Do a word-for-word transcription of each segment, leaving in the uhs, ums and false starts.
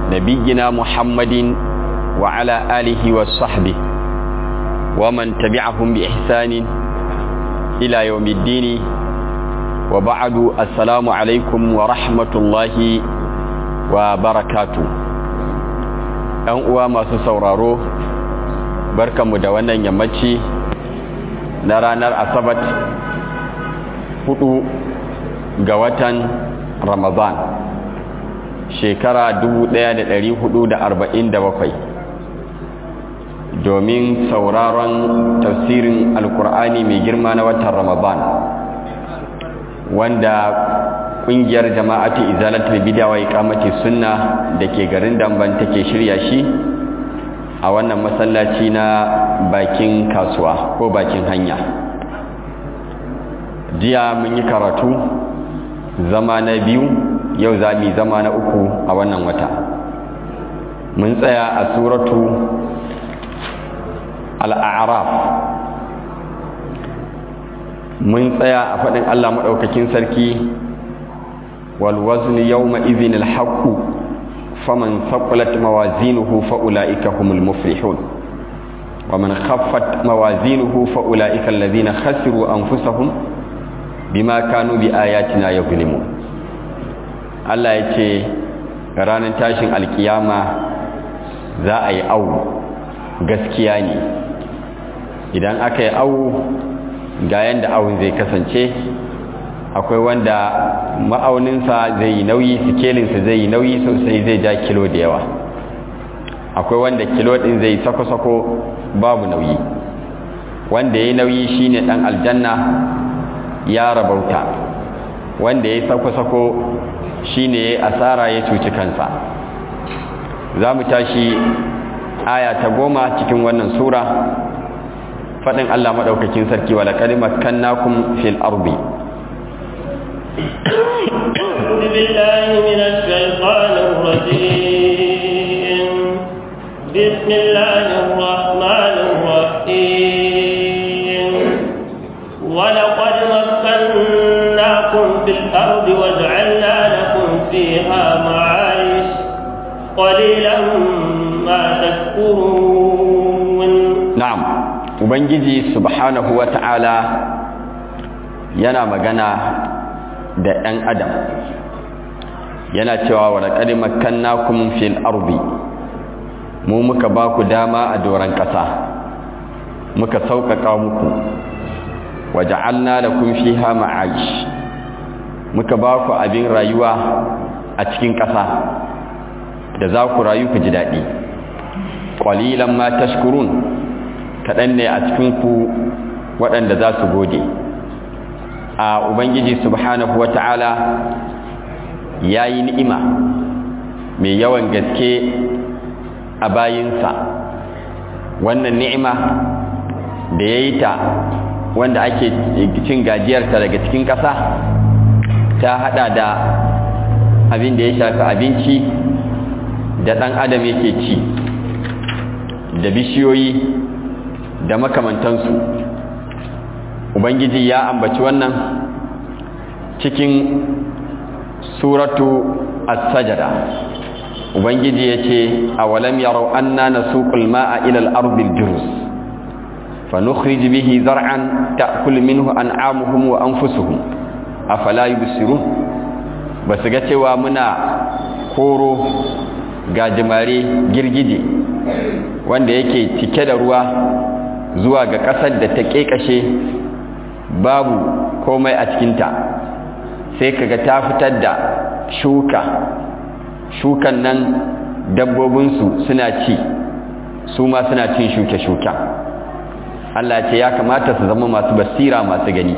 نبينا محمد وعلى آله وصحبه ومن تبعهم بإحسان إلى يوم الدين وبعد السلام عليكم ورحمة الله وبركاته ‘yan uwa masu sauraro barkanmu da wannan yammaci na ranar asabat hudu ga watan ramadan shekara dubu ɗaya da ɗari hudu da arba'in da bakwai domin sauraron tafsirin alkur'ani mai girma na watan ramadan wanda ƙungiyar jama'ati izalatul bid'a wa iqamati sunna da ke garin Damban take shirya shi a wannan masallaci na bakin kasuwa ko bakin hanya. Jiya mun yi karatu zama na biyu, yau za mu zama na uku a wannan wata. Mun tsaya a suratu al-a'raf. Mun tsaya a faɗin Allah maɗaukakin sarki والوزن يومئذ الحق فمن ثقلت موازينه فأولئك هم المفلحون ومن خفت موازينه فأولئك الذين خسروا أنفسهم بما كانوا بآياتنا يظلمون الله يتي ranar tashin alkiyama za a yi awu gaskiya ne idan aka yi awu ga yanda awun zai kasance akwai wanda ma'auninsa zai yi nauyi sikelinsa zai yi nauyi sosai zai ja kilo da yawa akwai wanda kilo din zai sako-sako babu nauyi wanda ya yi nauyi shine dan aljanna ya rabauta wanda ya yi sako-sako shine ya asara ya cuci kansa za mu tashi aya ta goma cikin wannan sura faɗin Allah maɗaukakin sarki wa laqad makkannakum fil ardi أعوذ بالله من الشيطان الرجيم بسم الله الرحمن الرحيم ولقد مكناكم في الأرض وجعلنا لكم فيها معايش قليلا ما تشكرون نعم وبنجي سبحانه وتعالى yana magana da ɗan adam yana cewa wa laqad makkannakum fil ardi mu muka ba ku dama a doran ƙasa muka sauƙaƙa muku waja'alna lakum fiha ma'ayish muka ba ku abin rayuwa a cikin ƙasa da za ku rayu ku ji daɗi qalilan ma tashkurun kaɗan ne a cikin ku waɗanda za su gode a ubangiji subhanahu wata'ala ya yi ni'ima mai yawan gaske a bayinsa wannan ni'ima da ya yi ta wanda ake cin gajiyarta daga cikin ƙasa ta hada da abin da ya shafi abinci da ɗan adam yake ci da bishiyoyi da makamantansu ubangiji ya ambaci wannan cikin suratu as-sajda ubangiji yace awalam yarau anna nasuqul ma'a ila al-ardi al-jurus fanukhrij bihi zar'an ta'kul minhu an'amuhum wa anfusuhum afala yubsirun basu ga cewa muna koro gajimare girgije wanda yake cike da ruwa zuwa ga kasar da ta kekashe babu komai a cikinta sai kaga ta fitar da shuka shukan nan dabbobinsu suna ci su ma suna cin shuke-shuka Allah ce ya kamata su zama masu basira masu gani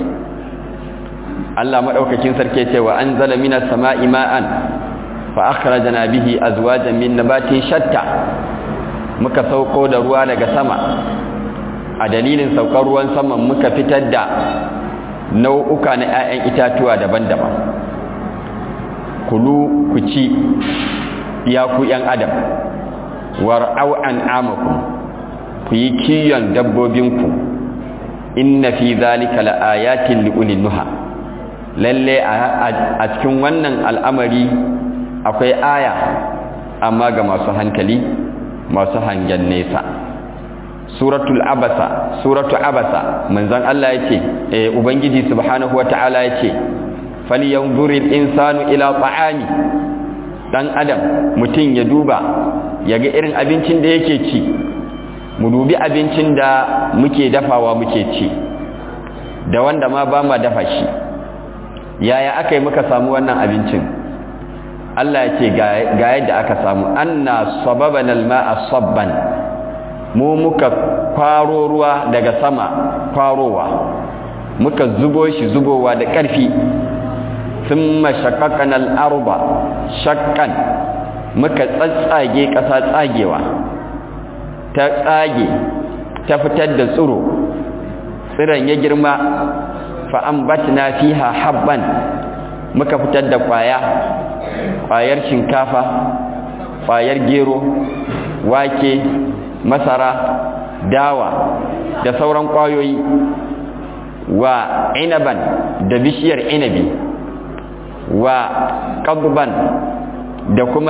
Allah madaukakin sarki ce wa anzala minas sama'i ma'an fa akhrajna bihi azwajan min nabatin shatta muka sauko da ruwa daga sama a dalilin saukar ruwan saman muka fitar da nau'uka na 'ya'yan itatuwa daban-daban kulu ku ci ya ku 'yan adam war'au an'amakum ku yi kiyon dabbobinku inna fi zalika laayatin liulil nuha lalle a cikin wannan al'amari akwai aya amma ga masu hankali masu hangen nesa. Suratul abasa suratu abasa manzon Allah yace eh ubangiji subhanahu wataala yace falyanzuril insanu ila ta'ami. Dan adam mutun ya duba yaga irin abincin da yake ci, mu dubi abincin da muke dafawa muke ci da wanda ma ba ma dafa shi. Yaya aka yi muka samu wannan abincin? Allah ya ce ga yadda aka samu, anna sababana alma'a sabban, mu muka kwaro ruwa daga sama kwarowa, muka zubo shi zubowa da ƙarfi. Thumma shaqqaqna al-arda shaqqan, muka tsatsage ƙasa tsagewa, ta tsage ta fitar da tsiro, tsiron ya girma. Fa ambatna fiha habban, muka fitar da kwaya, kwayar shinkafa, kwayar gero, wake, masara, dawa da sauran kwayoyi. Wa inaban, da bishiyar inabi. Wa qadban, da kuma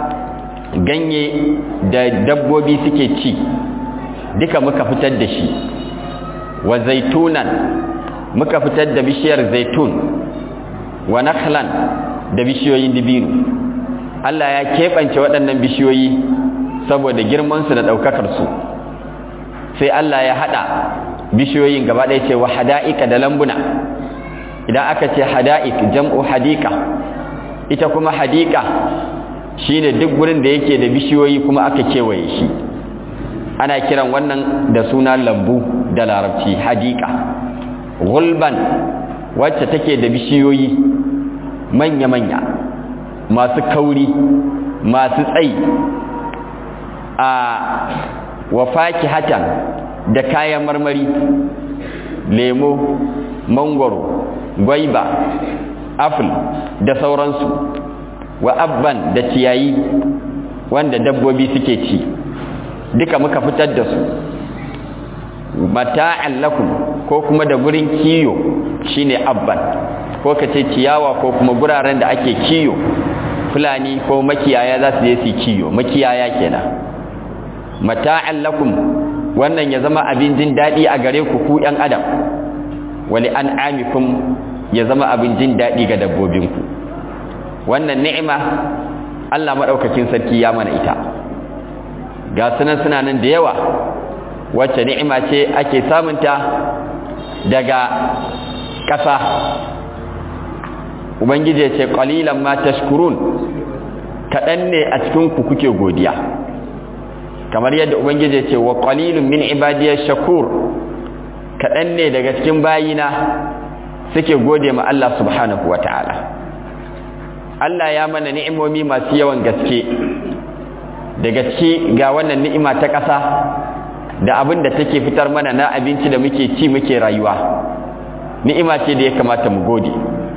ganye da dabbobi suke ci, duka muka fitar da shi. Wa zaitunan, muka fitar da bishiyar zaitun. Wa nakhlan, da bishiyoyin dibino. Allah ya keɓance waɗannan bishiyoyi saboda girmansu da ɗaukakarsu. Sai Allah ya haɗa bishiyoyin gaba ɗaya ce wa hada'ika da lambuna. Idan aka ce hada'ik jam'u hadika, ita kuma hadika shine duk gurin da yake da bishiyoyi kuma aka kewaye shi. Ana kiran wannan da suna lambu da larabci, hadika. Gulban, wacce take da bishiyoyi manya-manya masu kauri masu tsayi. A wa fakihatan, da kayan marmari, lemo, mangwaro, gwaiba, apple da sauransu. Wa abban, da ciyayi wanda dabbobi suke ci, duka muka fitar da su. Mata'an lakum, ko kuma da gurin kiyo shine abban, ko kace ciyawa ko kuma guraren da ake kiyo. Fulani ko makiyaya za su je su kiyo, makiyaya kenan. Mata'an lakum, wannan ya zama abin jin dadi a gare ku ku ɗan adam. Wali an'amikum, ya zama abin jin dadi ga dabbobinku. Wannan ni'ima Allah madaukakin sarki ya mana ita. Ga sunan suna nan da yawa, wacce ni'ima ce ake samunta daga ƙasa. Ubangiji ya ce qalilan ma tashkurun, kaɗan ne a cikin ku kuke godiya. Kamar yadda Ubangiji ya ce wa qalilun min ibadiyash shakur, kaɗan ne daga cikin bayina suke gode ma Allah subhanahu wataala. Allah ya mana ni'imomi masu yawan gaske. Daga ci ga wannan ni'ima ta ƙasa da abin da take fitar mana na abinci da muke ci muke rayuwa, ni'ima ce da ya kamata mu gode.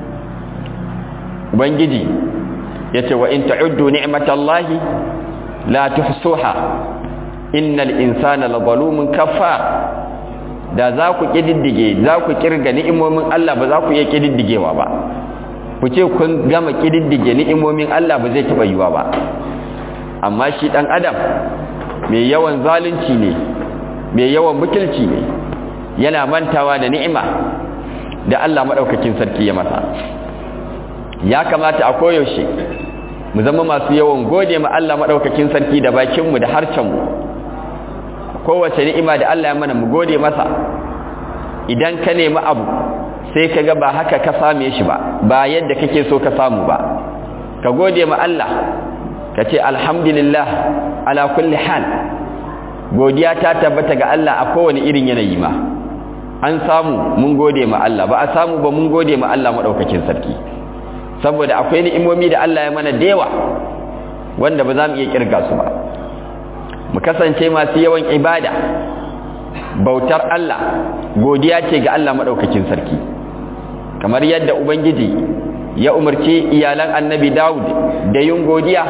Ubangiji yace wa in ta'uddu ni'matallahi la tuhsuha innal insana lazalumun kafar. Da za ku kididdige, za ku kirga ni'imomin Allah, ba za ku iya kididdigewa ba. Ku ce kun gama kididdige ni'imomin Allah, ba zai taba yiwa ba. Amma shi dan adam mai yawan zalunci ne, mai yawan butulci ne, yana mantawa da ni'ima da Allah madaukakin sarki ya masa. Ya kamata a koyaushe mu zama masu yawan gode ma Allah madaukakin sarki da bakinmu da harcenmu. Kowace ni'ima da Allah ya mana mu gode masa. Idan ka nemi abu sai ka ga ba haka ka same shi ba, ba yadda kake so ka samu ba, ka gode ma Allah, ka ce alhamdulillah ala kulli hal. Godiya ta tabbata ga Allah a kowane irin yanayi ma. An samu mun gode ma Allah, ba a samu ba mun gode ma Allah madaukakin sarki. Saboda akwai ni'imomi da Allah ya mana da yawa wanda ba za mu iya kirga su ba. Mu kasance masu yawan ibada, bautar Allah, godiya ce ga Allah madaukakin sarki. Kamar yadda Ubangiji ya umarci iyalan Annabi Dawud da yin godiya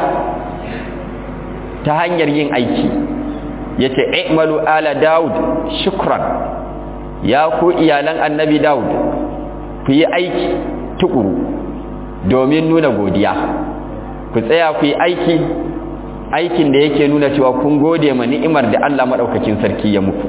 ta hanyar yin aiki. Yace i'malu ala Dawud shukran, ya ku iyalan Annabi Dawud ku yi aiki tukuru domin nuna godiya. Ku tsaya ku yi aiki aikin da yake nuna cewa kun gode ma ni'imar da Allah madaukakin sarki ya muku.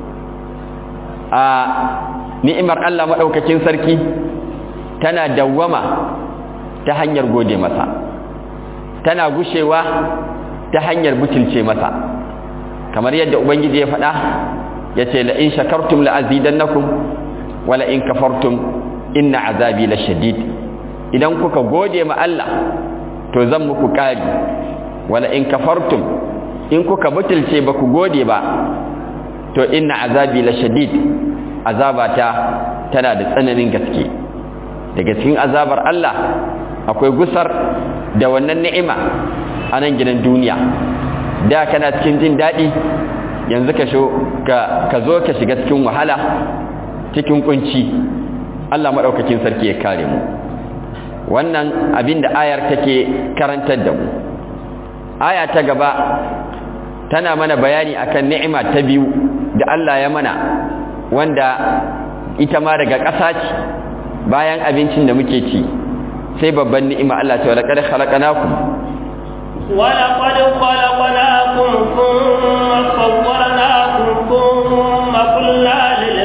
a ni'imar Allah madaukakin sarki tana dawwama ta hanyar gode masa, tana gushewa ta hanyar butulce masa, kamar yadda ubangiji ya faɗa yace la in shakartum la azidannakum wa la in kafartum inna azabi lashadid. idan kuka gode ma Allah to zan muku kari, wala in kafartum in kuka butulce ba ku gode ba to inna azabi lashadid, azabata tana da tsananin gaske. daga cikin azabar Allah akwai gusar da wannan ni'ima a nan gidan duniya. da kana cikin jin daɗi, yanzu ka sho ka ka zo ka shiga cikin wahala, cikin kunci. Allah madaukakin sarki ya kare mu. wannan abinda ayar take karantar da mu. aya ta gaba tana mana bayani akan ni'ima ta biyu da Allah ya mana, wanda ita ma daga ƙasa ce, bayan abincin da muke ci sai babban ni'ima. Allah ta laqad khalaqnakum wa laqad khalaqnakum thumma sawwarnakum thumma qulna lil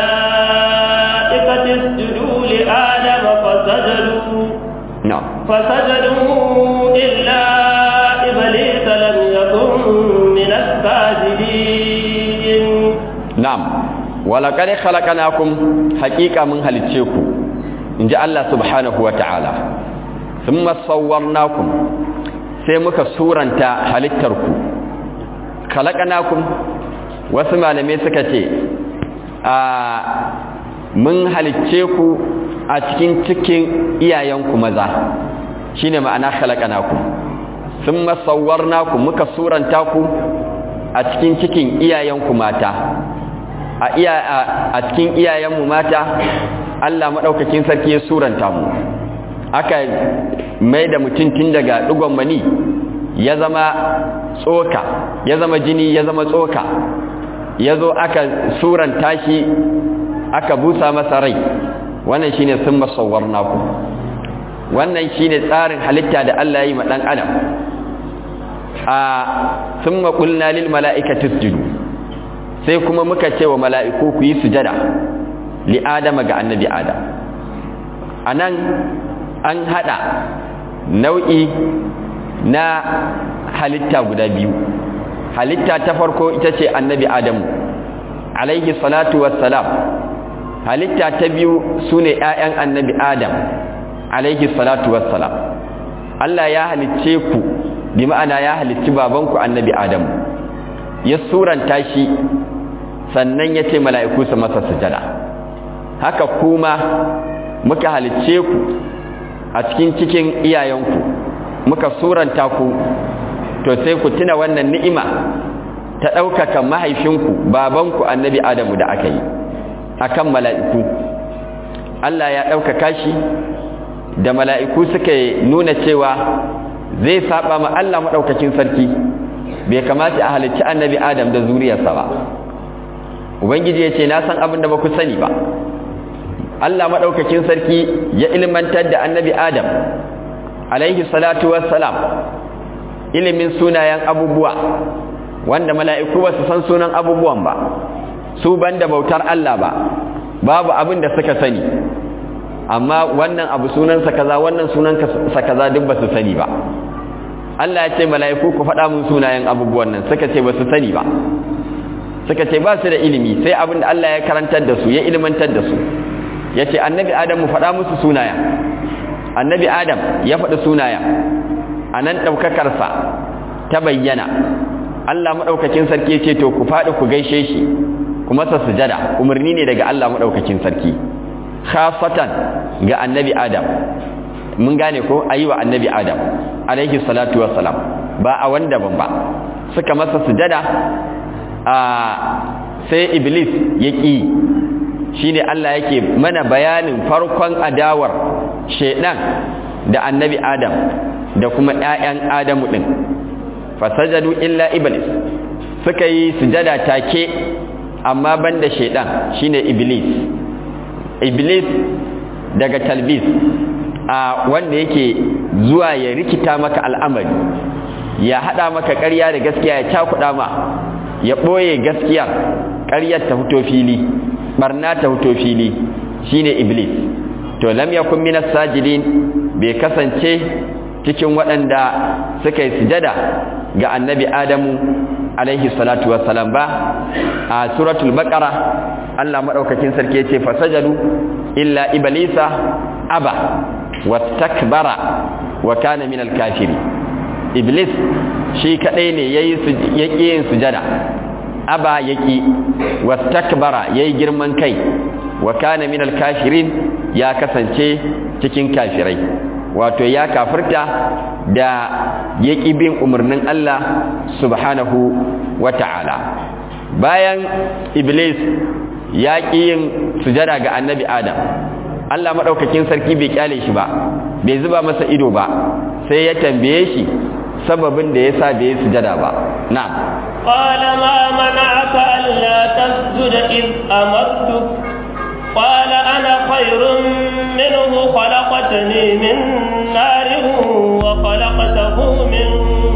malaikati isjudu li adama fasajadu no fasajadu illa iblis lam yakun min as-sajidin. na'am wa laqad khalaqnakum, haqiqa mun halicce ku inji Allah subhanahu wa ta'ala. thumma sawwarnakum, sai muka suranta halittarku. khalaqnakum, wasu malamai suka ce a mun halicce ku a cikin cikin iyayenku maza, shine ma'ana khalaqnakum. thumma sawwarnakum, muka suranta ku a cikin cikin iyayenku mata. a iya a cikin iyayenmu mata Allah madaukakin sarki ya suranta mu, aka mai da mutum tun daga dugon mani ya zama tsoka, ya zama jini, ya zama tsoka, ya zo aka suranta shi, aka busa masa rai. wannan shine summa sawwarnakum. wannan shine tsarin halitta da Allah ya yi ma dan adam. a summa qulna lil mala'ikati isjudu, sai kuma muka ce wa mala'iku ku yi sujada li adama ga annabi adam. anan an hada nau'i na halitta guda biyu. halitta ta farko ita ce annabi adamu alaihi salatu wassalam. halitta ta biyu sune ƴaƴan annabi adam alaihi salatu wassalam. Allah ya halicce ku, bi ma'ana ya halicci babanku annabi adamu, ya suranta shi, sannan ya ce mala'iku su masa sujada. haka kuma muka halicce ku a cikin cikin iyayenku, muka suranta ku, to sai ku tuna wannan ni'ima ta ɗaukaka mahaifinku babanku annabi adamu da aka yi akan mala'iku. Allah ya ɗaukaka shi da mala'iku suka nuna cewa zai saba ma Allah maɗaukakin sarki, bai kamata a halicci annabi adam da zuriyarsa ba. ubangiji ya ce na san abin da ba ku sani ba. Allah maɗaukakin sarki ya ilmantar da annabi adam alaihi salatu wassalam ilimin sunayen abubuwa wanda mala'iku ba su san sunan abubuwan ba, su banda bautar Allah ba, babu abin da suka sani. amma wannan abu sunansa kaza, wannan sunansa kaza, duk ba su sani ba. Allah ya ce mala'iku ku faɗa mun sunayen abubuwan nan, suka ce ba su sani ba, suka ce ba su da ilimi, sai abin da Allah ya karantar da su, ya ilmantar da su. ya ce annabi adam mu faɗa musu sunayen. annabi adam ya faɗi sunayen. a nan ɗaukakarsa ta bayyana. Allah maɗaukakin sarki ya ce to ku faɗi ku gaishe shi, ku masa sujada. umarni ne daga Allah maɗaukakin sarki, khafatan ga annabi adam. mun gane ko, ayi wa annabi adam alaihi salatu wassalam, ba a wanda ban ba. suka masa sujada, a sai iblis ya ƙi. shine Allah yake mana bayanin farkon adawar shedan da annabi adam da kuma ƴaƴan adamu din. fasajadu illa iblis, suka yi sujada take, amma banda shedan shine iblis. iblis daga talbis, a wanda yake zuwa ya rikita maka al'amari, ya hada maka ƙarya da gaskiya ya cakuɗa ma, ya ɓoye gaskiyar, ƙaryar ta fito fili, barna ta fito fili, shine iblis. To lam yakun minas sajidin, bai kasance cikin waɗanda suka yi sujada ga annabi Adamu alaihi salatu wassalam ba. A suratul baqara Allah madaukakin sarki yace fasajadu illa iblisa aba wastakbara wa kana minal kafirin. Iblis shi kadai ne yayi yaki yin sujada, aba yaki, wastakbara yayi girman kai, wa kana minal kafirin, ya kasance cikin kafirai. Wato ya kafirta da yaki bin umarnin Allah subhanahu wata'ala. Bayan Iblis ya ƙi yin sujada ga annabi Adam, Allah maɗaukakin sarki bai kyale shi ba, bai zuba masa ido ba, sai ya tambaye shi sababin da yasa bai yi sujada ba. Na'am. Qala ma mana'aka alla tasjuda id amartuk qala ana khayrun minhu khalaqtani min narin wa khalaqtahu min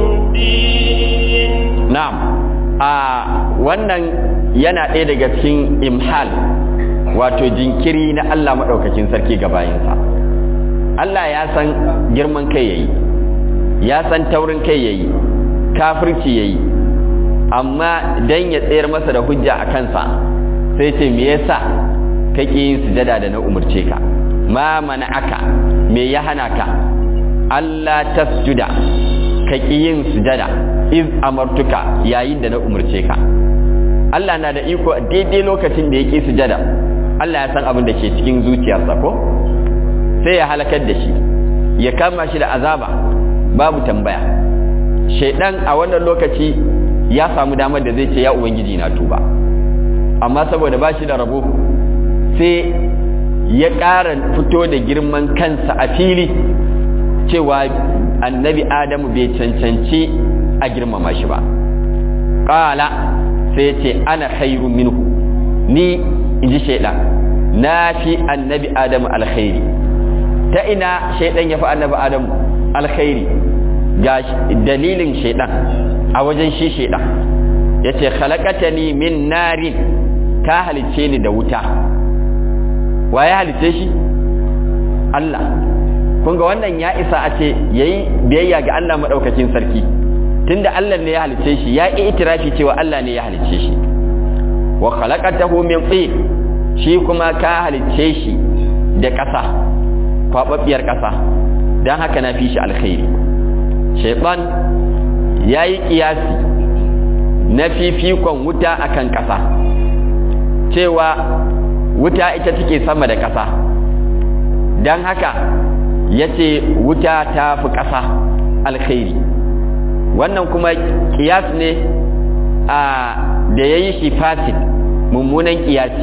tin. Na'am. A wannan yana ɗaya daga cikin imhal, wato jinkiri na Allah maɗaukakin sarki ga bayinsa. Allah ya san girman kai yayi, ya san taurin kai yayi, kafirci yayi, amma dan ya tsayar masa da hujja a kansa sai ce me yasa kake yin sujada da na umurce ka? Ma mana'aka, me ya hana ka Allah tasjuda, kake yin sujada iz amartuka, yayin da na umurce ka. Allah na da iko daidai lokacin da yake sujada, Allah ya san abin da ke cikin zuciyarsa ko sai ya halakar da shi, ya kama shi da azaba babu tambaya. Shaidan a wannan lokaci ya samu damar da zai ce ya ubangiji na tuba, amma saboda ba shi da rabo sai ya ƙara fito da girman kansa a fili cewa annabi Adamu bai cancanci a girmama shi ba. Ƙala sai ce ana khairu minhu, ni inji shaidan na fi annabi Adamu alkhairi. Ta ina shaidan ya fi annabi Adamu alkhairi? Ga dalilin shaidan a wajen shi shaidan yace khalaqatani min narin, ka halice ni da wuta. Waye halice shi? Allah. Kun ga wannan ya isa a ce yayi biyayya ga Allah madaukakin sarki, tunda Allah ne ya halice shi, ya yi itirafi cewa Allah ne ya halice shi. Wa khalaqatahu min tin, shi kuma ka halice shi da ƙasa, kwababbiyar ƙasa, dan haka na fi shi alkhairi. Shaytan yayi kiyasi na fifikon wuta akan ƙasa, cewa wuta ita take sama da ƙasa, dan haka yace wuta ta fi ƙasa alkhairi. Wannan kuma kiyas ne a da yayi shi fasid, mummunan kiyasi,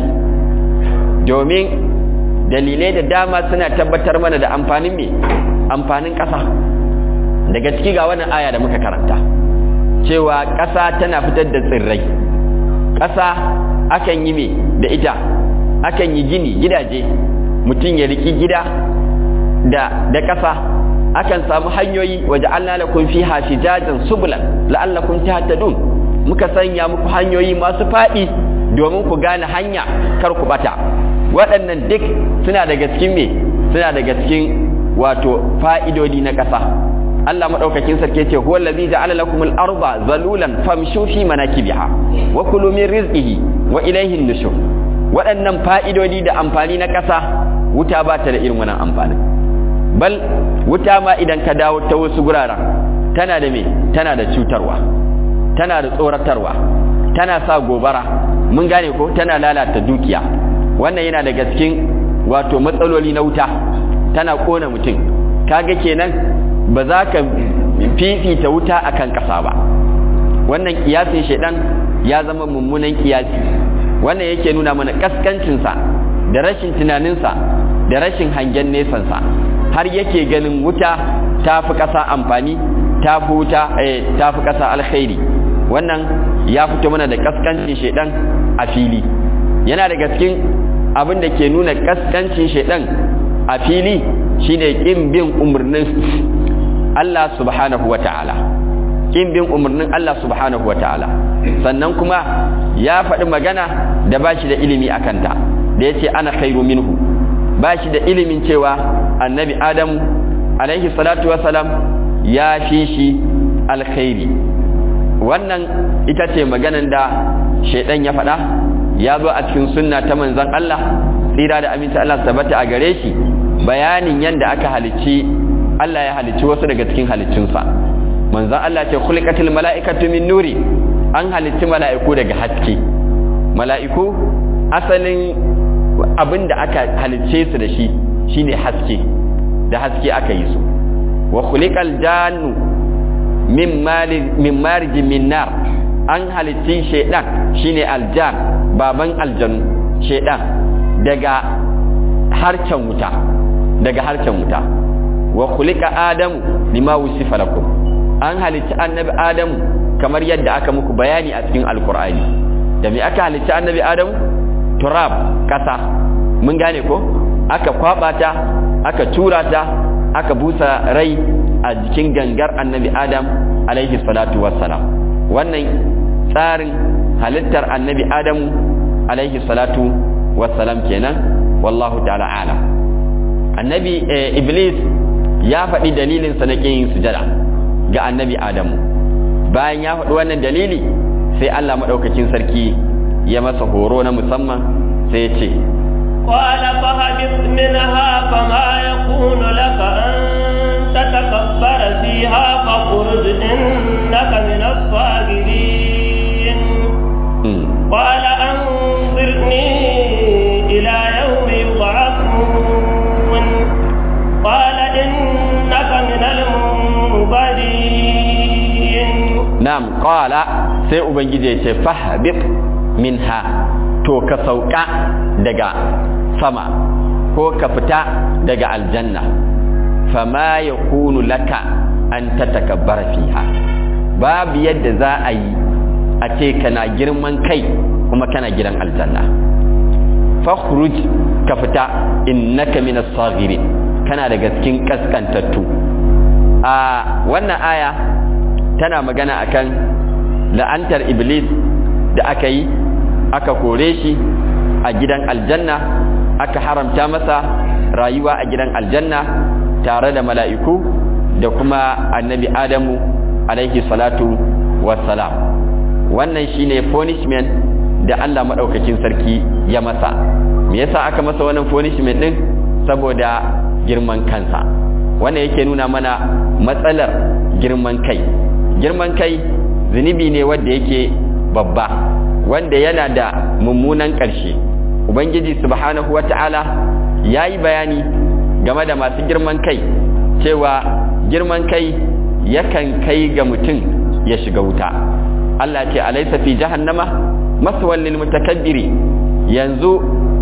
domin dalilai da dama suna tabbatar mana da amfanin me amfanin ƙasa. Daga ciki ga wannan aya da muka karanta cewa ƙasa tana fitar da tsirrai, ƙasa akan yi me da ita, akan yi gini, gidaje, mutum ya riki gida da da ƙasa, akan samu hanyoyi, waja'alna lakum fiha fijajan subulan la'allakum tahtadun, muka sanya muku hanyoyi masu faɗi domin ku gane hanya kar ku bata. Waɗannan duk suna daga cikin me suna daga cikin wato fa'idodi na ƙasa. Allah madaukakin sarki yace huwa allazi ja'ala lakumul arda zalulan famshu fi manakibiha wa kulu min rizqihi wa ilayhi an-nushur. Waɗannan fa'idodi da amfani na ƙasa, wuta ba ta da irin wannan amfanin. Bal wuta ma idan ka dawo ta wasu guraren tana da me tana da cutarwa, tana da tsoratarwa, tana sa gobara, mun gane ko, tana lalata dukiya. Wannan yana daga cikin wato matsaloli na wuta, tana kona mutum. Kaga kenan ba za ka fifita wuta akan ƙasa ba. Wannan kiyasin shedan ya zama mummunan kiyasi. Wannan yake nuna mana kaskancinsa da rashin tunaninsa da rashin hangen nesansa, har yake ganin wuta ta fi ƙasa amfani, ta fi wuta eh ta fi ƙasa alkhairi. Wannan ya fito mana da kaskancin shedan a fili. Yana daga cikin abin da ke nuna kaskancin shedan a fili shine kin bin umarnin Allah subhanahu wata'ala. kin bin umarnin Allah subhanahu wataala. Sannan kuma ya faɗi magana da bashi da ilimi akan ta, da yace ana khairu minhu, bashi da ilimin cewa annabi Adamu alaihi salatu wassalam ya fi shi alkhairi. Wannan ita ce maganan da shaidan ya faɗa, ya zo a cikin sunna ta manzon Allah tsira da aminci Allah tabbata a gare shi, bayanin yanda aka halicci Allah ya halicci wasu daga cikin haliccinsa. Manzon Allah ce khuliqatil mala'ikatu min nuri, an halicci mala'iku daga haske. Mala'iku asalin abinda aka halicce su da shi shine haske, da haske aka yi su. Wa khuliqal jannu min mali min marji min nar, an halicci shaydan shine aljan, baban aljanu shaydan, daga harcen wuta, daga harcen wuta. Wa khuliqa adamu lima wusifa lakum, an halicci annabi adamu kamar yadda aka muku bayani a cikin alqur'ani. Da me aka halicci annabi adamu? Turab, kasa. Mun gane ko? Aka kwaba ta, aka tura ta, aka busa rai a jikin gangar annabi adam alaihi salatu wassalam. Wannan tsarin halittar annabi adamu alaihi salatu wassalam kenan, wallahu ta'ala alam. Annabi eh, iblis ya faɗi dalilin sa na kin sujada ga annabi adamu. Bayan ya faɗi wannan dalili, sai Allah madaukakin sarki ya masa horo na musamman, sai ya ce قال فهبط منها فما يكون لك أن تتكبر فيها فاخرج إنك من الصاغرين. قال أنظرني إلى يوم يبعثون. قال إنك من المنظرين. نعم. قال سيؤبنجي فهبط منها، to ka sauka daga sama ko ka fita daga aljanna. Fama yakunu laka an tatakabbara fiha, babu yadda za a yi a ce kana girman kai kuma kana gidan aljanna. Fakhruj, ka fita, innaka minas saghirin, kana daga cikin kaskantattu. A wannan aya tana magana akan la'antar iblis da aka yi, aka kore shi a gidan aljanna, aka haramta masa rayuwa a gidan aljanna tare da mala'iku da kuma annabi adamu alaihi salatu wassalam. Wannan shine punishment da Allah madaukakin sarki ya masa. Me yasa aka masa wannan punishment din? Saboda girman kansa. Wannan yake nuna mana matsalar girman kai. Girman kai zunubi ne wanda yake babba, wanda yana da mummunan ƙarshe. Ubangiji subhanahu wata'ala yayi bayani game da masu girman kai cewa girman kai yakan kai ga mutum ya shiga wuta. Allah ce alaysa fi jahannama maswal lil mutakabbiri, yanzu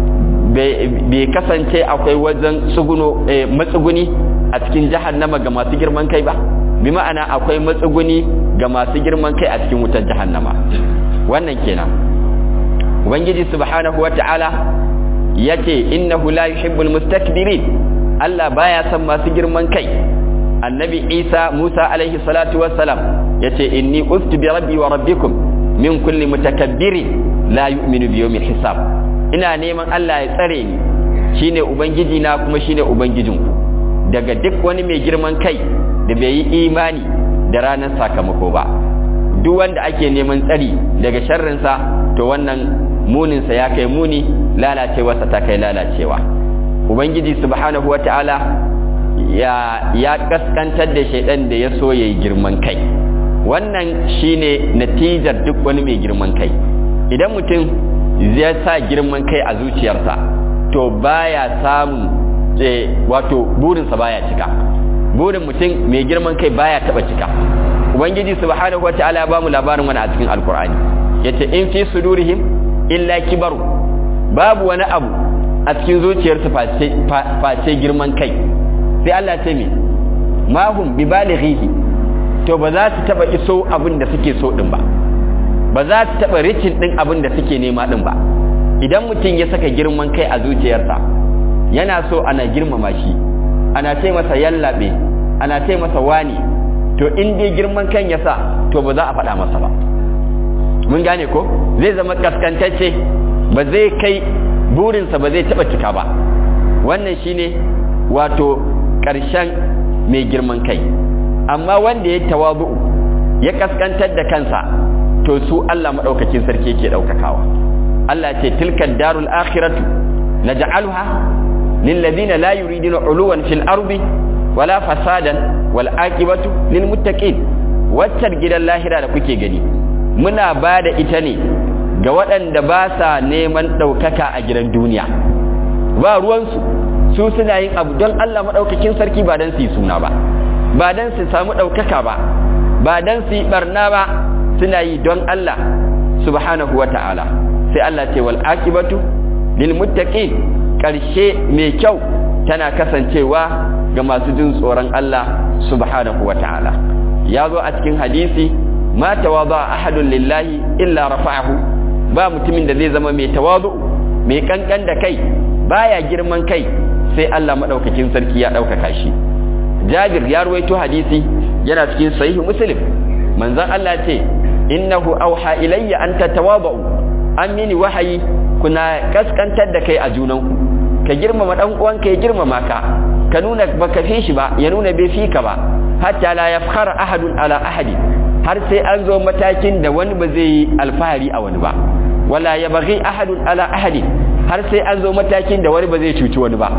bai kasance akwai wajen tsuguno eh, matsuguni a cikin jahannama ga masu girman kai ba. Bi ma'ana akwai matsuguni ga masu girman kai a cikin wutar jahannama. Wannan kenan. Ubangiji subhanahu wata'ala yace innahu la yuhibbul mustakbirin, Allah baya son masu girman kai. Annabi Isa Musa alaihi salatu wassalam yace inni ustu bi rabbi wa rabbikum min kulli mutakabbirin la yu'minu bi yawmil hisab. Ina neman Allah ya tsare ni, shine ubangiji na kuma shine ubangijinku, daga duk wani mai girman kai da bai yi imani da ranar sakamako ba. Duk wanda ake neman tsari daga sharrinsa, to wannan muninsa ya kai muni, lalacewarsa ta kai lalacewa. Ubangiji subhanahu wata'ala ya ya kaskantar da shaidan da ya so yayi girman kai. Wannan shine natijar duk wani mai girman kai. Idan mutum zai sa girman kai a zuciyarsa, to baya samu eh, wato burinsa baya cika. Burin mutum mai girman kai baya taba cika. Ubangiji subhanahu wata'ala ya bamu labarin wani a cikin alkur'ani, yace in fi sudurihim illa kibaru, babu wani abu a cikin zuciyarsu face face girman kai. Sai Allah ce mi ma hum bibalighihi, to ba za su taba iso abin da suke so din ba, ba za su taba ricin din abin da suke nema din ba. Idan mutum ya saka girman kai a zuciyarsa, yana so ana girmama shi, ana ce masa yallabe, ana ce masa wani, to in dai girman kan ya sa, to ba za a faɗa masa ba. Mun gane ko zai zama kaskantacce, ba zai kai burinsa ba zai taɓa cika ba. Wannan shine wato ƙarshen mai girman kai. Amma wanda ya tawazu ya kaskantar da kansa, to su Allah madaukakin sarki yake daukakawa. Allah ce tilka darul akhiratu naj'alha lil ladina la yuriduna uluwan fil ardi wala fasadan wal aqibatu lil muttaqin. Waccar gidan lahira da kuke gani muna bada ita ne ga waɗanda ba sa neman daukaka a gidan duniya, ba ruwansu su suna yin abu don Allah madaukakin sarki ba dan su yi suna ba, ba dan su samu daukaka ba, ba dan su yi barna ba, suna yi don Allah subhanahu wa ta'ala. Sai Allah ce wal aqibatu lil muttaqin, karshe mai kyau tana kasancewa ga masu jin tsoron Allah subhanahu wa ta'ala. Ya zo a cikin hadisi ma tawadha ahadun lillahi illa rafa'ahu, ba mutumin da zai zama mai tawazu mai kankan da kai baya girman kai sai Allah madaukakin sarki ya daukaka shi. Jabir ya ruwaito hadisi yana cikin sahih Muslim, manzon Allah ce innahu auha ilayya an tatawadu, an mini wahayi kuna kaskantar da kai a junanku, ka girmama dan uwanka ya girmama ka, ka nuna baka fi shi ba ya nuna bai fi ka ba, hatta la yafkhara ahadun ala ahadi, har sai an zo matakin da wani ba zai yi alfahari a wani ba, wala yabghi ahadun ala ahadi, har sai an zo matakin da wani ba zai cuci wani ba,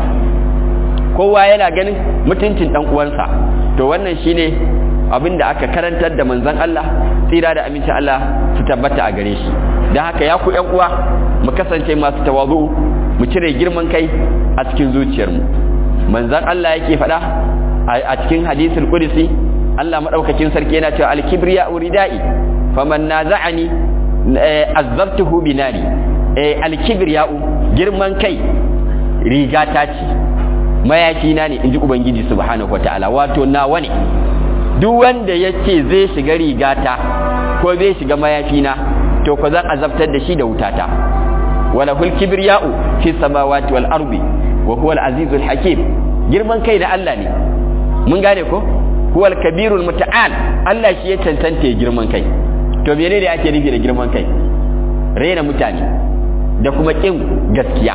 kowa yana ganin mutuncin dan uwansa. To wannan shine abinda aka karantar da manzon Allah tsira da aminci Allah su tabbata a gare shi. Dan haka ya ku ƴan uwa mu kasance masu tawazu, mu cire girman kai a cikin zuciyarmu. Manzon Allah yake faɗa a cikin hadisul qudsi, Allah madaukakin sarki yana cewa al-kibriya uridai faman naza'ani azabtuhu binari. Al-kibriya girman kai rigata ce, mayafi na ne inji ubangiji subhanahu wataala, wato nawa ne. Duk wanda yace zai shiga rigata ko zai shiga mayafi na, to ko zan azabtar da shi da wutata. wala hul kibriya'u fi samawati wal ardi wa huwa al-azizul hakim. Girman kai da Allah ne, mun gane ko huwa al-kabirul muta'al, Allah shi ya tantance girman kai. To menene da ake nufi da girman kai? Raina mutane da kuma kin gaskiya,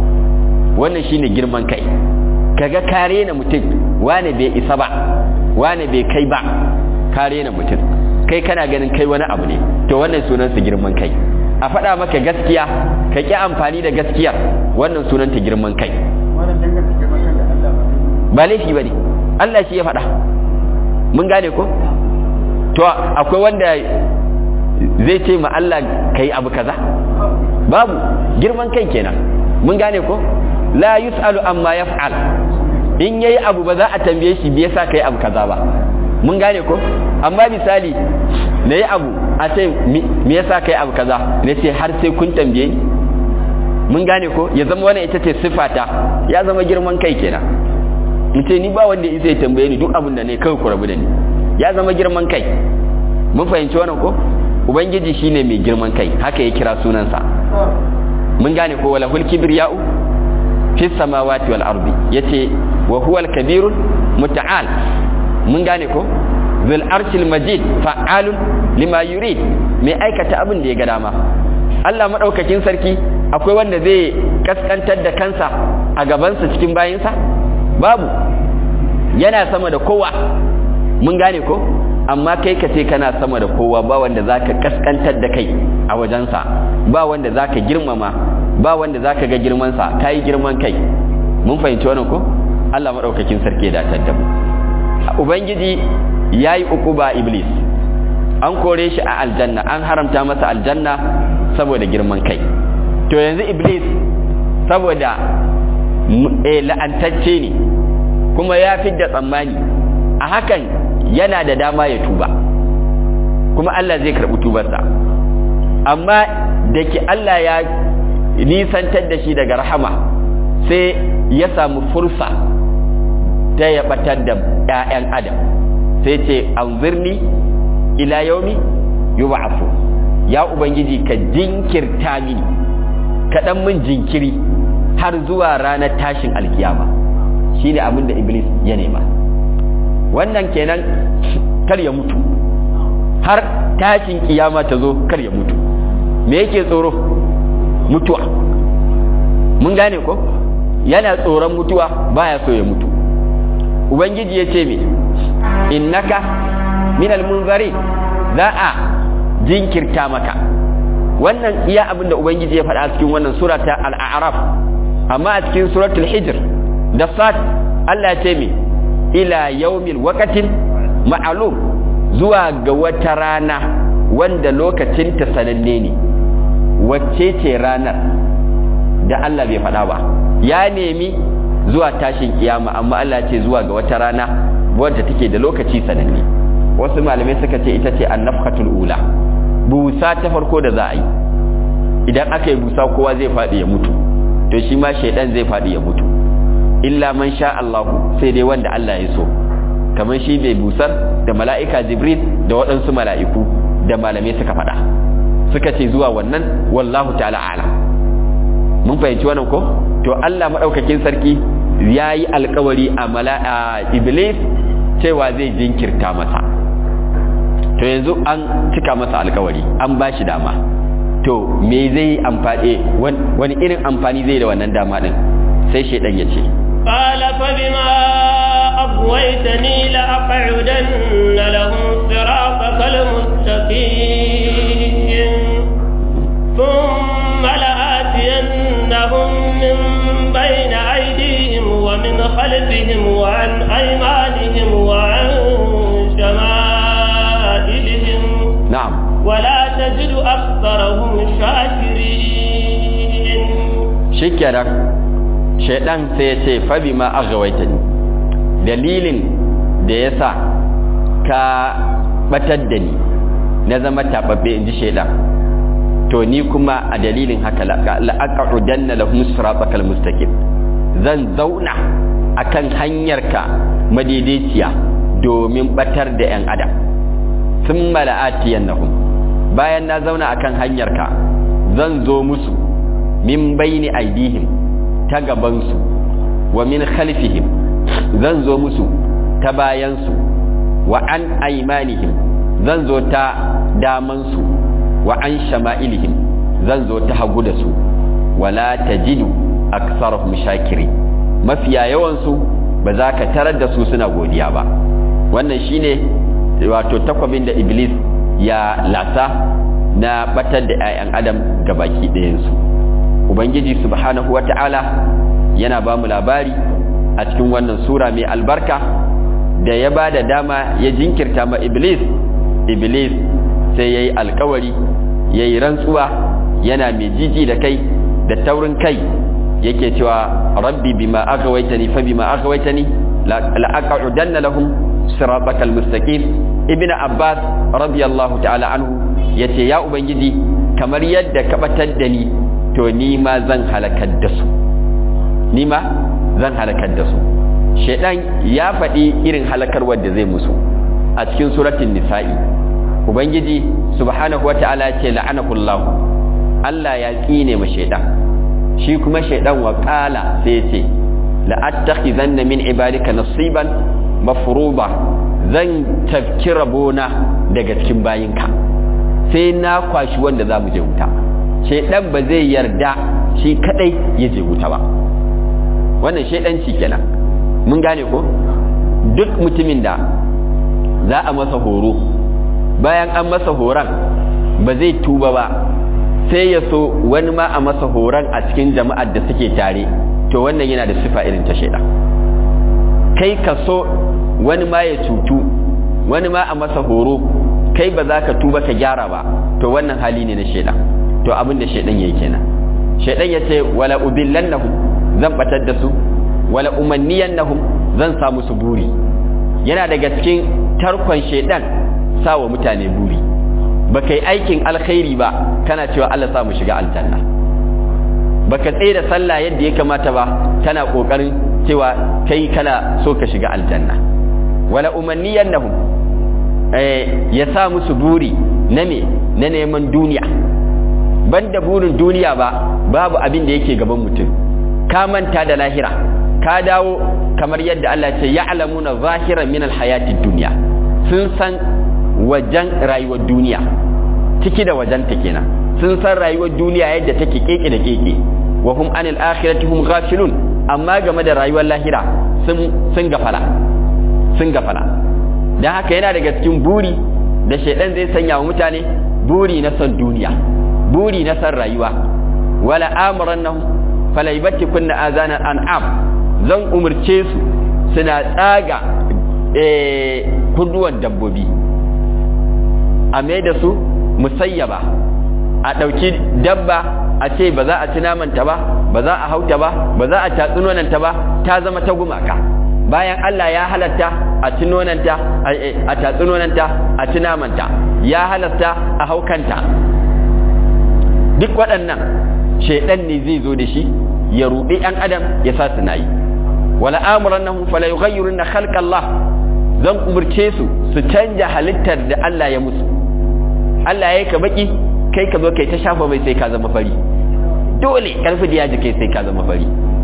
wannan shine girman kai. Kaga kare na mutum, wane bai isa ba, wane bai kai ba, kare na mutum, kai kana ganin kai wani abu ne, to wannan sunan sa girman kai. A faɗa maka gaskiya ka ki amfani da gaskiyar, wannan sunan ta girman kai. Ba laifi bane, Allah shi ya faɗa, mun gane ko? To akwai wanda zai ce ma Allah kai abu kaza? Babu, girman kai kenan, mun gane ko? La yus'alu amma yaf'al, in yayi abu ba za a tambaye shi me yasa kai abu kaza ba, mun gane ko? Amma misali nayi abu a ce me yasa kai abu kaza, ne ce har sai kun tambaye ni, mun gane ko? Ya zama wannan ita ce sifata, ya zama girman kai kenan. In ce ni ba wanda ya tambaye ni, duk abin da ne kai ku rabu da ni, ya zama girman kai. Mun fahimci wannan ko? Ubangiji shine mai girman kai, haka ya kira sunansa, mun gane ko? Wala hul kibriya'u fi samawati wal ardi, yace wa huwa al kabirul muta'al, mun gane ko? Zul arshil majid fa'alun lima yurid, mai aikata abin da ya ga dama. Allah madaukakin sarki akwai wanda zai kaskantar da kansa a gabansa cikin bayinsa? Babu, yana sama da kowa, mun gane ko? Amma kai ka ce kana sama da kowa, ba wanda zaka kaskantar da kai a wajensa, ba wanda zaka girmama, ba wanda zaka ga girmansa, kai girman kai. Mun fahimci wannan ko? Allah madaukakin sarki ya datar da mu. Ubangiji yayi ukuba Iblis, an kore shi a aljanna, an haramta masa aljanna saboda girman kai. To yanzu Iblis saboda eh la'antacce ne kuma ya fidda tsammani, a hakan yana da dama ya tuba, kuma Allah zai karɓi tubarsa. Amma da ke Allah ya nisantar da shi daga rahama, sai ya samu fursa ta ya batar da ‘ya'yan Adam, sai ce an zirni ila yaumi yub'athu, ya Ubangiji ka jinkirta mini, kaɗan min jinkiri har zuwa ranar tashin alkiyama. Shi ne abin da Iblis ya nema, wannan kenan kar ya mutu, har tashin kiyama ta zo kar ya mutu. Me yake tsoro? Mutuwa. Mun gane ko? Yana tsoron mutuwa, baya so ya mutu. Ubangiji ya ce me? Innaka minal munzari, za a jinkirta maka. Wannan iya abinda Ubangiji ya faɗa a cikin wannan sura ta Al-A'raf. Amma a cikin suratul Hijr da Sad Allah ya ce me? Ila yaumil waqtin ma'lum, zuwa ga wata rana wanda lokacin ta sananne ne. Wacce ce ranar? Da Allah bai faɗa ba. Ya nemi zuwa tashin kiyama, amma Allah ce zuwa ga wata rana wadda take da lokaci sananne. Wasu malamai suka ce ita ce an-nafkhatul ula, busa ta farko da za a yi. Idan aka yi busa kowa zai faɗi ya mutu, to shi ma shaidan zai faɗi ya mutu, illa man sha Allahu, sai dai wanda Allah ya so. Kamar shi bai busar da mala'ika Jibril da waɗansu mala'iku da malamai suka faɗa, suka ce zuwa wannan, wallahu ta'ala a'lam. Mun fahimci wannan ko? To Allah madaukakin sarki yayi alƙawari a mala'a Iblis cewa zai jinkirta masa. To yanzu an cika masa alƙawari, an bashi dama. To me zai amfane, wani irin amfani zai da wannan dama din? Sai shedan ya ce qala fa bima aghwaytani la aq'udanna lahum siratakal mustaqim thumma la'atiyannahum min bayni aydihim wa min khalfihim wa an aymanihim wa an shama'ilihim. Na'am. ولا تجد أكثرهم شاكرين. شكرا شيطان سيتي فبما أغويتني دليل ديسا كا بتدني نزم تاببي إنجي شيطان to ni kuma a dalilin haka la aq'udanna lahum siratal mustaqim, zan zauna akan hanyarka madaidaiciya domin batar da yan adam. thumma la'atiyannahum, bayan na zauna akan hanyarka zan zo musu min baini aidihim, ta gabansu, wa min khalfihim, zan zo musu ta bayansu, wa an aymanihim, zan zo ta damansu, wa an shama'ilihim, zan zo ta hagu da su. Wala tajidu aktsarahum shakirin, mafiya yawansu ba za ka tarar da su suna godiya ba. Wannan shine wato takwabin da Iblis ya lasa na batar da 'ya'yan adam gabaki ɗayansu. Ubangiji subhanahu wata'ala yana ba mu labari a cikin wannan sura mai albarka da ya ba da dama ya jinkirta ma Iblis. Iblis sai ya yi alkawari, ya yi rantsuwa, yana mai jiji da kai da taurin kai, yake cewa rabbi bima aghwaytani fa bima aghwaytani la aq'udanna lahum siratakal mustaqim. Ibn Abbas radiyallahu ta'ala anhu yace ya ubangiji, kamar yadda ka batar da ni, to ni ma zan halakar da su, ni ma zan halakar da su. Shedan ya faɗi irin halakarwar da zai musu a cikin suratul nisa'i. Ubangiji subhanahu wata'ala yace la'anahu Allah, Allah ya tsine ma shedan. Shi kuma shedan wa qala sai yace la attakhizanna min ibadika nasiban mafruba, zan tafki rabona daga cikin bayinka, sai na kwashi wanda za mu je wuta. Shedan ba zai yarda shi kadai ya je wuta ba. Wannan shedanci kenan. Mun gane ko? Duk mutumin da za a masa horo, bayan an masa horon ba zai tuba ba, sai ya so wani ma a masa horon a cikin jama'ar da suke tare, to wannan yana da sifa irin ta shedan. Kai ka so wani ma ya cutu, wani ma a masa horo, kai ba za ka tuba ka gyara ba, to wannan hali ne na shedan. To abin da shedan yayi kenan. Shedan yace wala ubillannahum, zan batar da su, wala umanniyannahum, zan sa musu buri. Yana daga cikin tarkon shedan sawa mutane buri. Baka yi aikin alkhairi ba kana cewa Allah sa mu shiga aljanna, baka tsaye da sallah yadda ya kamata ba kana kokarin cewa kai kana so ka shiga aljanna. Wala umanniyannahum, eh ya sa musu buri na me, na neman duniya. Banda burin duniya ba, babu abin da yake gaban mutum. Ka manta da lahira, ka dawo kamar yadda Allah ce ya'lamuna zahiran min alhayatid dunya, sun san wajen rayuwar duniya, ciki da wajen ta kenan. Sun san rayuwar duniya yadda take keke da keke, wa hum anil akhirati hum ghafilun, amma game da rayuwar lahira sun sun gafala sun gafala dan haka yana daga cikin buri da shedan zai sanya wa mutane, buri na san duniya, buri na san rayuwa. wala amrannahum falaybattikunna azana an'am, zan umurce su suna tsaga eh kunduwan dabbobi, a mai da su musayyaba, a ɗauki dabba a ce ba za a ci namanta ba, ba za a hauta ba, ba za a tatsi nonanta ba, ta zama ta gumaka, bayan Allah ya halatta a ci nonanta, a tatsi nonanta, a ci namanta, ya halatta a haukanta. Duk waɗannan shaidan ne zai zo da shi ya ruɗi ɗan adam ya sa su nayi. wala amrannahum fala yughayyirunna khalqa Allah, zan umurce su su canja halittar da Allah ya musu. Allah ya yi ka baki, kai ka zo kai ta shafa mai sai ka zama fari, dole karfi da yaji kai sai ka zama fari.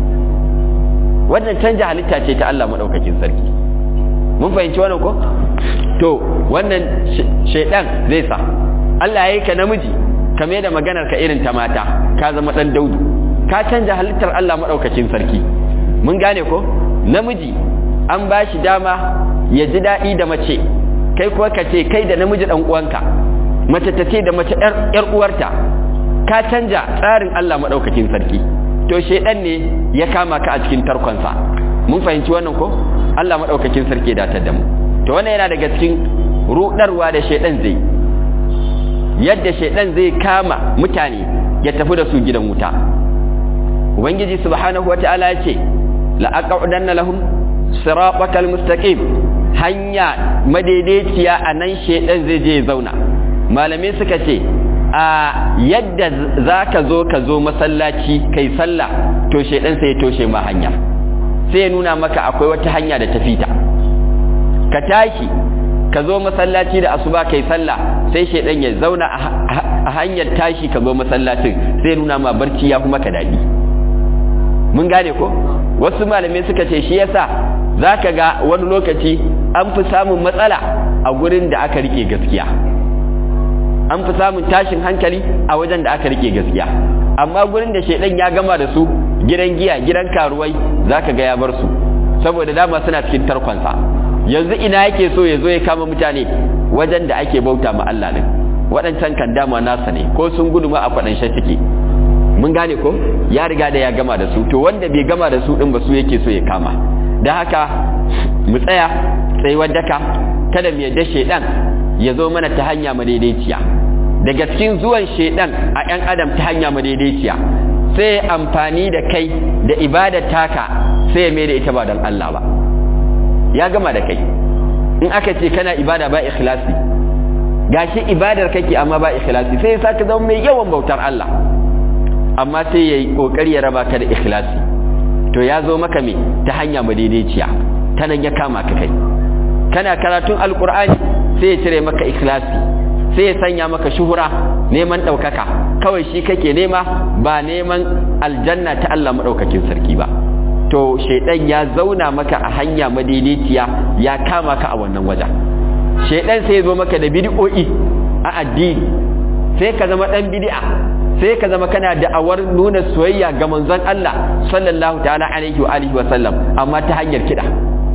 Wannan canja halitta ce ta Allah madaukakin sarki. Mun fahimci wannan ko? To wannan shaidan zai sa Allah ya yi ka namiji, ka mai da maganar ka irin ta mata, ka zama dan daudu, ka canja halittar Allah madaukakin sarki. Mun gane ko? Namiji an ba shi dama ya ji daɗi da mace, kai kuwa ka ce kai da namiji ɗan uwanka, mace ta ce da mace ‘yar uwarta, ka canja tsarin Allah maɗaukakin sarki. To shaiɗan ne ya kama ka a cikin tarkonsa. Mun fahimci wannan ko? Allah maɗaukakin sarki ya datar da mu. To wannan yana daga cikin ruɗarwa da shaiɗan zai, yadda shaiɗan zai kama mutane ya tafi da su gidan wuta. Ubangiji subhanahu wa ta'ala ya ce la'aqa'udanna lahum siratal mustaqim, hanya madaidaiciya a nan shedan zai je zauna. Malamai suka ce a yadda zaka zo ka zo masallaci kai sallah, to shedan sai ya toshe ma hanya, sai ya nuna maka akwai wata hanya da tafi ta. Ka tashi ka zo masallaci da asuba kai sallah, sai shedan ya zauna a hanyar tashi ka zo masallacin, sai ya nuna ma barci ya kuma ka dadi. Mun gane ko? Wasu malamai suka ce shi yasa zaka ga wani lokaci an fi samun matsala a gurin da aka rike gaskiya, an fi samun tashin hankali a wajen da aka rike gaskiya. Amma gurin da shedan ya gama da su, gidan giya, gidan karuwai, zaka ga ya bar su, saboda dama suna cikin tarkonsa. Yanzu ina yake so ya zo ya kama mutane wajen da ake bauta ma Allah din, waɗancan kan dama nasa ne, ko sun gudu ma a kwaɗanshe suke. Mun gane ko? Ya riga da ya gama da su, to wanda bai gama da su din ba su yake so ya kama. Da haka mu tsaya tsayuwar daka, kada mu yadda shedan ya zo mana ta hanya madaidaiciya. Daga cikin zuwan shedan a ƴan adam ta hanya madaidaiciya, sai amfani da kai da ibadar taka, sai ya mai da ita ba don Allah ba. Ya gama da kai. In aka ce kana ibada ba ikhlasi, gashi ibadar kake amma ba ikhlasi, sai ya saka zama mai yawan bautar Allah, amma sai ya yi ƙoƙari ya raba ka da ikhlasi. To ya zo maka me ta hanya madaidaiciya, ta nan ya kama ka kai. Kana karatun alƙur'ani sai ya cire maka ikhlasi, sai ya sanya maka shuhura, neman ɗaukaka, kawai shi kake nema, ba neman aljanna ta Allah maɗaukakin sarki ba. To shaidan ya zauna maka a hanya madaidaiciya, ya kama ka a wannan wajen. Shaidan sai ya zo maka da bid'o'i a addini, sai ka zama ɗan bid'a, sai ka zama kana da'awar nuna soyayya ga manzon Allah sallallahu ta'ala alaihi wa alihi wa sallam, amma ta hanyar kida.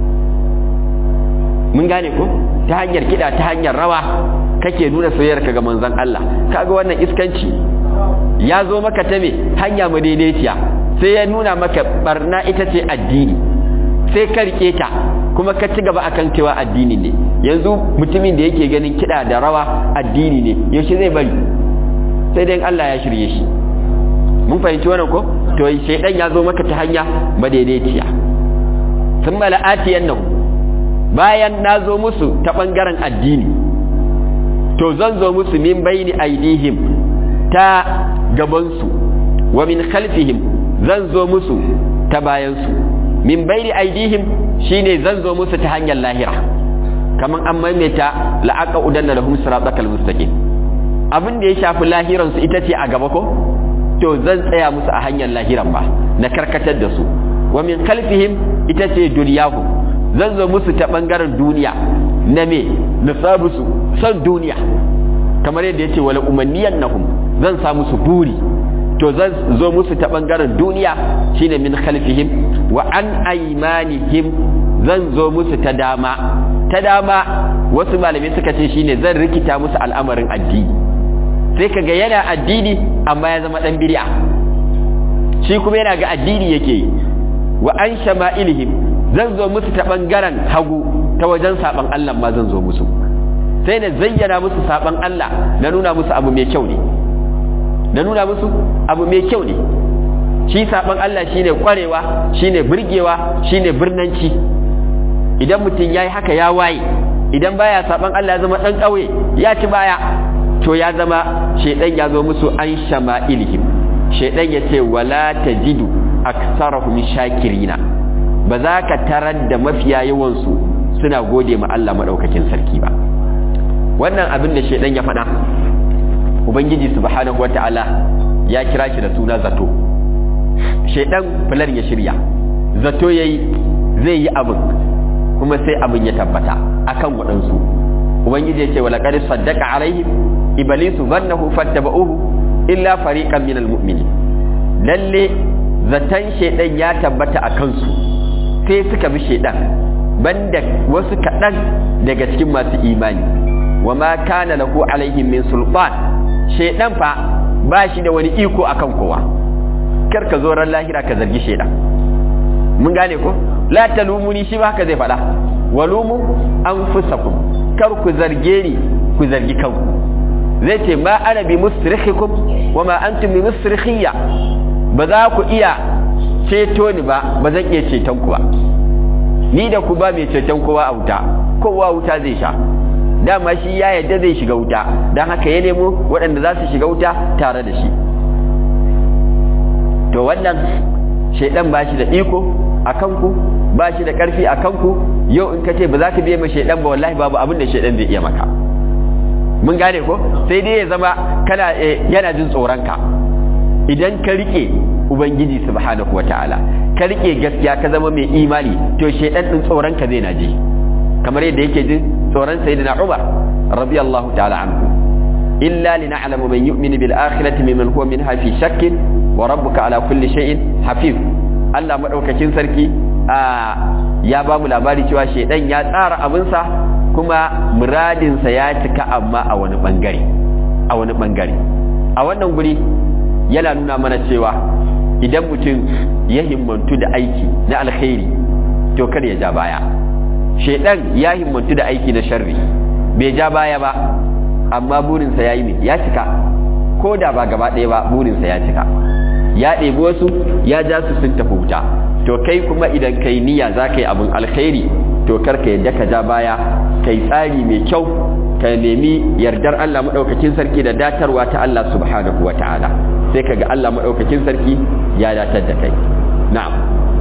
Mun gane ko? Ta hanyar kida, ta hanyar rawa kake nuna soyayyarka ga manzon Allah. Kaga wannan iskanci ya zo maka ta me hanya madaidaiciya, sai ya nuna maka barna ita ce addini, sai ka rike ta kuma ka ci gaba akan cewa addini ne. Yanzu mutumin da yake ganin kida da rawa addini ne, yaushe zai bari? Sai dai Allah ya shirye shi. Mun fahimci wannan ko? To shaydan ya zo maka ta hanya madaidaiciya. Thumma la'atiyannahu, bayan na zo musu ta bangaren addini, to zan zo musu min baini aidihim, ta gabansu, wa min khalfihim, zan zo musu ta bayansu. Min baini aidihim shine zan zo musu ta hanyar lahira, kaman an maimaita la'aqa udanna lahum siratal mustaqim. Abin da ya shafi lahiransu ita ce a gaba ko? To zan tsaya musu a hanyar lahiran ba, na karkatar da su. Wa min khalfihim ita ce duniyahu, zan zo musu ta bangaren duniya, na me nasabusu san duniya kamar yadda yace wala umanniyannahum zan sa musu buri to zan zo musu ta bangaren duniya shine min khalfihim wa an aymanihim zan zo musu ta dama ta dama wasu malamai suka ce shine zan rikita musu al'amarin addini sai kaga yana addini amma ya zama dan bid'a shi kuma yana ga addini yake wa an shama'ilihim zan zo musu ta bangaren hagu ta wajen saban Allah ma zan zo musu sai na zayyana musu saban Allah na nuna musu abu mai kyau ne na nuna musu abu mai kyau ne shi saban Allah shine kwarewa shine burgewa shine birnanci idan mutum yayi haka ya waye idan baya saban Allah ya zama dan kauye ya ci baya to ya zama shedan ya zo musu an shama'ilihim shedan yace wala tajidu aktsarahum shakirina ba za ka tarar da mafiya yawan su suna gode ma Allah madaukakin sarki ba wannan abin da shedan ya faɗa ubangiji subhanahu wataala ya kira shi da suna zato shedan filar ya shirya zato yayi zai yi abin kuma sai abin ya tabbata akan waɗansu ubangiji ya ce wala qad saddaqa alaihim iblisu dhannahu fattaba'uhu illa fariqan minal mu'minin lalle zatan shedan ya tabbata akan su sai suka bi shedan banda wasu kadan daga cikin masu imani wama kana lahu alaihim min sultan shedan fa ba shi da wani iko akan kowa kar ka zo ran lahira ka zargi shedan mun gane ko la talumuni shi ba haka zai fada walumu anfusakum kar ku zarge ni ku zargi kanku zai ce ma ana bi musrikhikum wama antum bi musrikhiyya ba za ku iya ceto ni ba ba zan iya ceton ku ba ni da ku ba mai ceton kowa a wuta kowa wuta zai sha dama shi ya yadda zai shiga wuta dan haka ya nemo waɗanda za su shiga wuta tare da shi to wannan shedan ba shi da iko akan ku ba shi da karfi akan ku yau in ka ce ba za ka biye ma shedan ba wallahi babu abin da shedan zai iya maka mun gane ko sai dai ya zama kana yana jin tsoron ka idan ka rike ubangiji subhanahu wataala ka rike gaskiya ka zama mai imani to shedan din tsoron ka zai naji kamar yadda yake jin tsoron sayyidina Umar radiyallahu ta'ala anhu illa lina'lamu man yu'minu bil akhirati mimman huwa minha fi shakkin wa rabbuka ala kulli shay'in hafiz Allah madaukakin sarki ya ba mu labari cewa shedan ya tsara abinsa kuma muradinsa ya cika amma a wani bangare a wani bangare a wannan guri yana nuna mana cewa idan mutum ya himmantu da aiki na alkhairi to kar ya ja baya shedan ya himmantu da aiki na sharri bai ja baya ba amma burinsa ya yi mai ya cika ko da ba gaba ɗaya ba burinsa ya cika ya ɗebi wasu ya ja su sun tafi wuta to kai kuma idan kai niyya za ka yi abin alkhairi to karka yadda ka ja baya kai tsari mai kyau ka nemi yardar Allah madaukakin sarki da datarwa ta Allah subhanahu wataala sai kaga Allah madaukakin sarki ya datar da kai na'am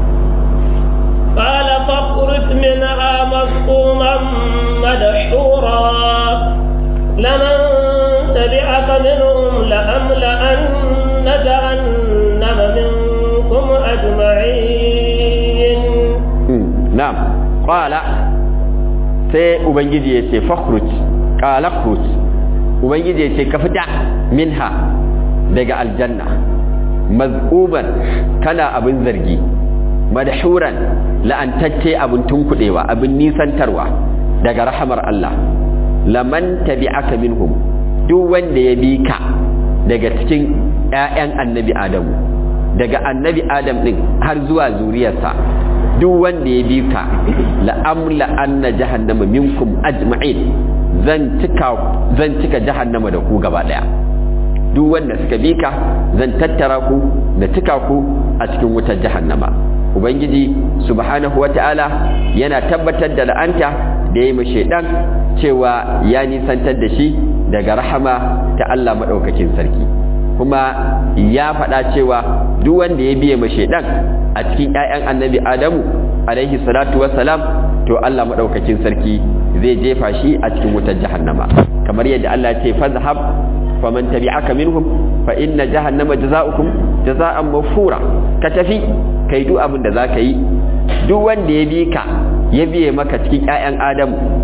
qala faqrut minha masquman madhura laman tabi'aka minhum la amla an jahannama minkum ajma'in na'am qala sai ubangiji ya ce fakhruj qala khruj ubangiji ya ce ka fita minha daga aljanna maz'uban kana abin zargi madhuran la'antacce abin tunkudewa abin nisantarwa daga rahamar Allah laman tabi'aka minhum duk wanda ya bi ka daga cikin ƴaƴan annabi Adamu daga annabi Adam din har zuwa zuriyarsa duk wanda ya bi ka la'amla anna jahannama minkum ajma'in zan cika zan cika jahannama da ku gaba daya duk wanda suka bi ka zan tattara ku da cika ku a cikin wutar jahannama ubangiji subhanahu wata'ala yana tabbatar da la'anta da yayi ma shedan cewa ya nisantar da shi daga rahama ta Allah madaukakin sarki kuma ya faɗa cewa duk wanda ya biye ma shedan a cikin ƴaƴan annabi Adamu alaihi salatu wassalam to Allah madaukakin sarki zai jefa shi a cikin wutar jahannama kamar yadda Allah ya ce fazhab faman tabi'aka minhum fa inna jahannama jazaa'ukum jazaa'an mawfura ka tafi kai duk abin da zaka yi duk wanda ya bi ka ya biye maka cikin ƴaƴan Adamu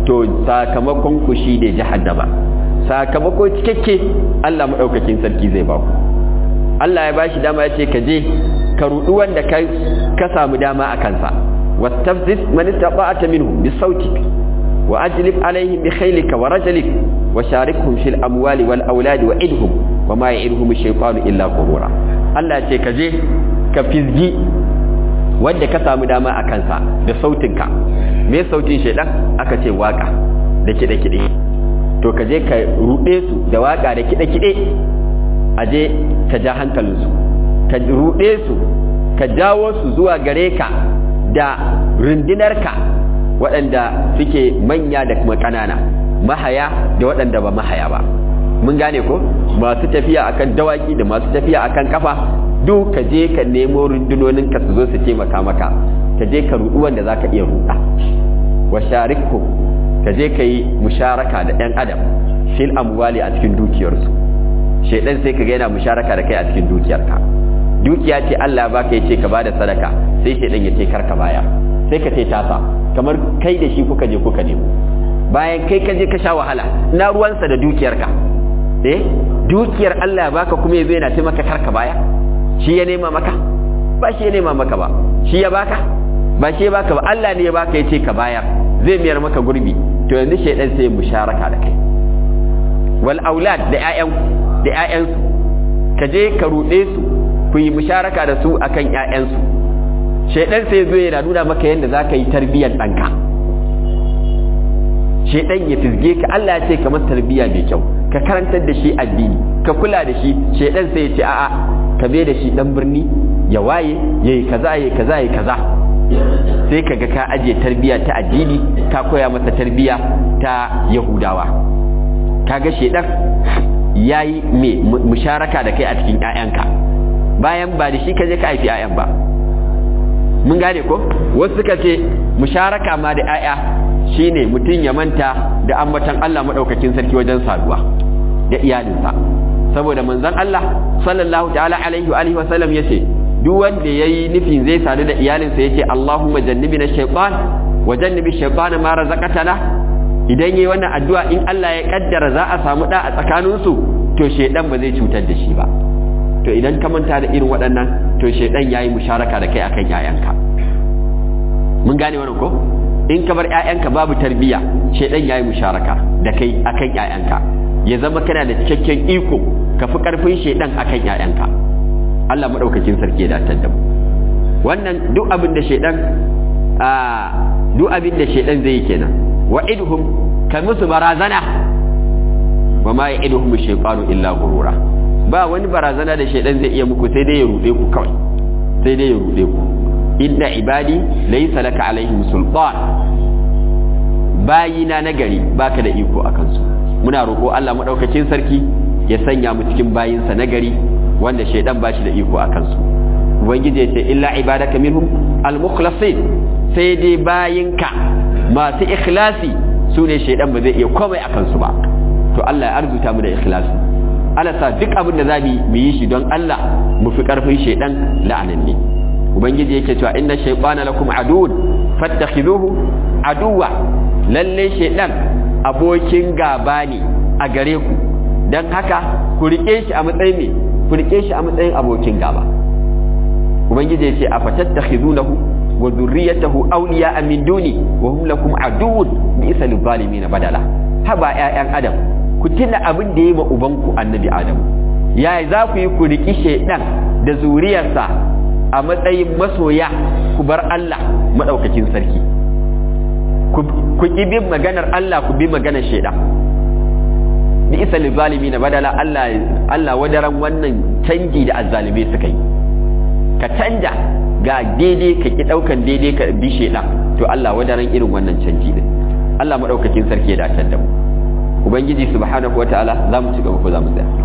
to sakamakon ku shi da jahannama, sakamako cikakke Allah madaukakin sarki zai ba ku. Allah ya bashi dama ya ce ka je ka rudu wanda ka ka samu dama a kansa, wastafzis man istata'ta minhum bisautik wa ajlib alaihim bi khaylika wa rajlik wa sharikhum fil amwali wal auladi wa idhum wa ma ya'iduhum ash-shaytanu illa ghurura. Allah ya ce ka je ka fizgi wanda ka samu dama a kansa da sautinka. Me sautin shaydan? Aka ce waka da kide-kide. To ka je ka rude su da waka da kide-kide, aje ka ja hankalinsu, ka rude su, ka jawo su zuwa gare ka da rundunarka waɗanda suke manya da kuma ƙanana, mahaya da waɗanda ba mahaya ba. Mun gane ko? Masu tafiya akan dawaki da masu tafiya akan kafa, duk ka je ka nemo rundunoninka su zo su taimaka maka, ka je ka rudu wanda za ka iya ruɗa. Wa sharikku, ka je ka yi musharaka da ɗan adam fil amwali a cikin dukiyarsu. Shaidan sai ka ga yana musharaka da kai a cikin dukiyarka. Dukiya ce Allah baka yace ka bada sadaka, sai shaidan ya ce karka baya, sai ka ce tasa, kamar kai da shi kuka je kuka nemo. Bayan kai ka je ka sha wahala, na ruwansa da dukiyarka. Eh, dukiyar Allah baka kuma yazo yana ce maka karka baya. Shi ya nema maka? Ba shi ya nema maka ba. Shi ya baka? Ba shi ya baka ba. Allah ne ya baka yace ka bayar, zai miyar maka gurbi. To yanzu shaidan sai musharaka da kai. Wal aulad da ƴaƴan da ƴaƴansu, ka je ka ruɗe su, ku yi musharaka da su akan ƴaƴansu. Shaidan sai zo yana nuna maka yadda za ka yi tarbiyyar ɗanka. Shaidan ya fizge ka, Allah ya ce ka masa tarbiyya mai kyau, ka karantar da shi addini, ka kula da shi. Shaidan sai ya ce a'a, ka bai da shi ɗan birni, ya waye, ya yi kaza, ya yi kaza, ya yi kaza. Sai ka ga ka ajiye tarbiyya ta addini, ka koya masa tarbiyya ta Yahudawa. Kaga shaidan ya yi mai musharaka da kai a cikin ‘ya'yanka, bayan ba da shi ka je ka haifi ‘ya'yan ba. Mun gane ko? Wasu suka ce musharaka ma da ‘ya'ya shi ne mutum ya manta da ambatan Allah maɗaukakin sarki wajen saduwa da iyalinsa. Saboda manzon Allah sallallahu ta'ala alaihi wa sallam ya ce, duk wanda ya yi nufin zai sadu da iyalinsa ya ce Allahumma jannibina shaytan wa jannibi shaytana ma razaqtana. Idan yayi wannan addu'a, in Allah ya kaddara za a samu da a tsakaninsu, to shedan ba zai cutar da shi ba. To idan ka manta da irin waɗannan, to shedan yayi musharaka da kai akan ƴaƴanka. Mun gane wannan ko? In ka bar ƴaƴanka babu tarbiyya, shedan yayi musharaka da kai akan ƴaƴanka. Ya zama kana da cikakken iko, ka fi karfin shedan akan ƴaƴanka. Allah madaukakin sarki ya datar da mu. Wannan duk abin da shedan a duk abin da shedan zai yi kenan. Wa'idhum, kai musu barazana, wa ma ya'iduhum ash-shaytanu illa ghurura. Ba wani barazana da shaydan zai iya muku, sai dai ya rude ku kawai, sai dai ya rude ku. Inna ibadi laysa laka alaihim sultan. Bayina nagari baka da iko akan su. Muna roƙo Allah madaukakin sarki ya sanya mu cikin bayinsa nagari wanda shaydan bashi da iko akan su. Ubangiji ya ce illa ibadaka minhum al-mukhlasin, sai dai bayinka masu ikhlasi, su ne shaidan ba zai iya komai a kansu ba. To Allah ya arzuta mu da ikhlasi. Allah sa duk abin da za mu yi shi don Allah, mu fi karfin shaidan la'ananne. Ubangiji yake cewa inna shaytana lakum aduwwun fattakhiduhu aduwwa. Lalle shaidan abokin gaba ne a gare ku, dan haka ku rike shi a matsayin me? Ku rike shi a matsayin abokin gaba. Ubangiji ya ce afatattakhidunahu wa dhurriyyatahu awliya'a min duni wa hum lakum aduwwun bi'sa lil-zalimin badala. Haba ƴaƴan Adam, ku tuna abin da yayi ma ubanku Annabi Adam. Yaya za ku yi ku riki shedan da zuriyarsa a matsayin masoya, ku bar Allah madaukakin sarki, ku ki bi maganar Allah, ku bi maganar shedan. Bi'sa lil-zalimin badala. Allah Allah wadaran wannan canji da azzalimai suka yi. Ka canja ga daidai ka ki daukan daidai ka bi shedan, to Allah wadaran irin wannan canji din. Allah madaukakin sarki ya dace da mu. Ubangiji subhanahu wataala za mu ci gaba ko za mu tsaya?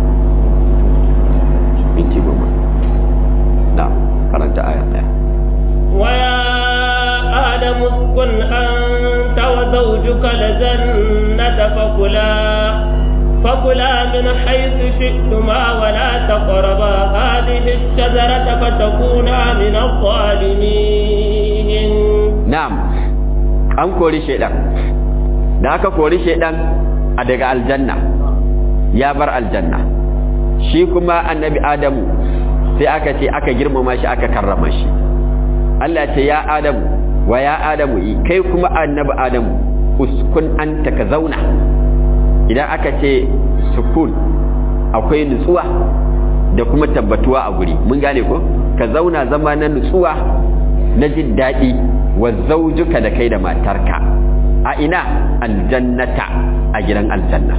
Minti goma. Na karanta aya ɗaya. Wa ya adamu kun anta wa zawjuka al-jannata fakula فكلا من حيث شئتما ولا تقربا هذه الشجرة فتكونا من الظالمين. نعم، an kori shaidan da aka kori shedan a daga aljanna ya bar aljanna, shi kuma annabi Adamu sai aka ce aka girmama shi aka karrama shi. Allah ce ya Adamu wa ya Adamu, kai kuma annabi Adamu uskun anta ka zauna. Idan aka ce sukun akwai nutsuwa da kuma tabbatuwa a guri, mun gane ko? Ka zauna zama na nutsuwa na jin daɗi wa zaujuka da kai da matarka a ina aljannata a gidan aljanna.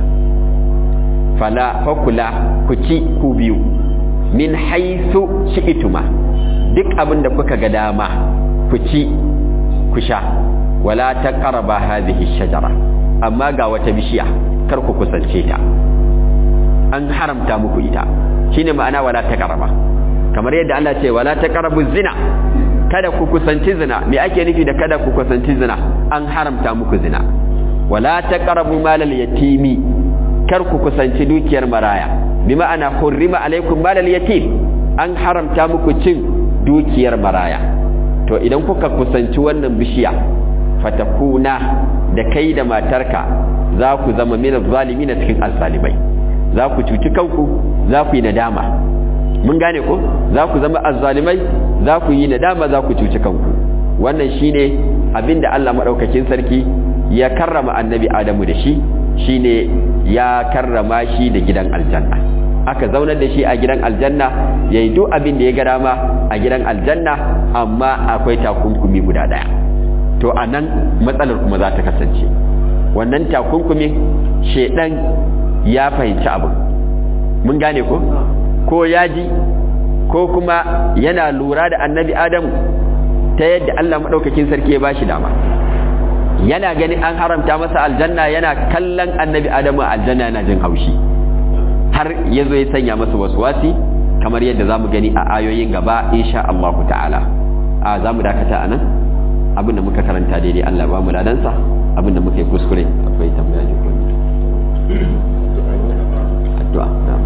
Fala fakula ku ci ku biyu min haisu shi'ituma, duk abin da kuka ga dama ku ci ku sha, wala taqraba hadhihi shajara, amma ga wata bishiya kar ku kusance ta, an haramta muku ita. Shine ma'ana wala taqraba, kamar yadda Allah ce wala taqrabu zina, kada ku kusanci zina. Me ake nufi da kada ku kusanci zina? An haramta muku zina. Wala taqrabu malal yatimi, kar ku kusanci dukiyar maraya, bi ma'ana hurrima alaikum malal yatim, an haramta muku cin dukiyar maraya. To idan kuka kusanci wannan bishiya, fatakuna da kai da matarka za ku zama min zalimin cikin azzalimai, za ku cuci kanku, za ku yi nadama. Mun gane ko? Za ku zama azzalimai, za ku yi nadama, za ku cuci kanku. Wannan shine abinda Allah madaukakin sarki ya karrama annabi Adamu da shi, shine ya karrama shi da gidan aljanna. Aka zaunar da shi a gidan aljanna, yayi duk abin da ya ga dama a gidan aljanna, amma akwai takunkumi guda daya. To anan matsalar kuma za ta kasance. Wannan takunkumi shedan ya fahimci abu. Mun gane ko? Ko ya ji ko kuma yana lura da annabi Adamu ta yadda Allah madaukakin sarki ya bashi dama. Yana gani an haramta masa aljanna, yana kallon annabi Adamu aljanna yana jin haushi, har yazo ya sanya masa waswasi, kamar yadda zamu gani a ayoyin gaba insha Allah ta'ala. A zamu dakata anan, abinda muka karanta daidai Allah ba mu ladansa, abinda muka yi kuskure akwai tambaya ne ko addu'a.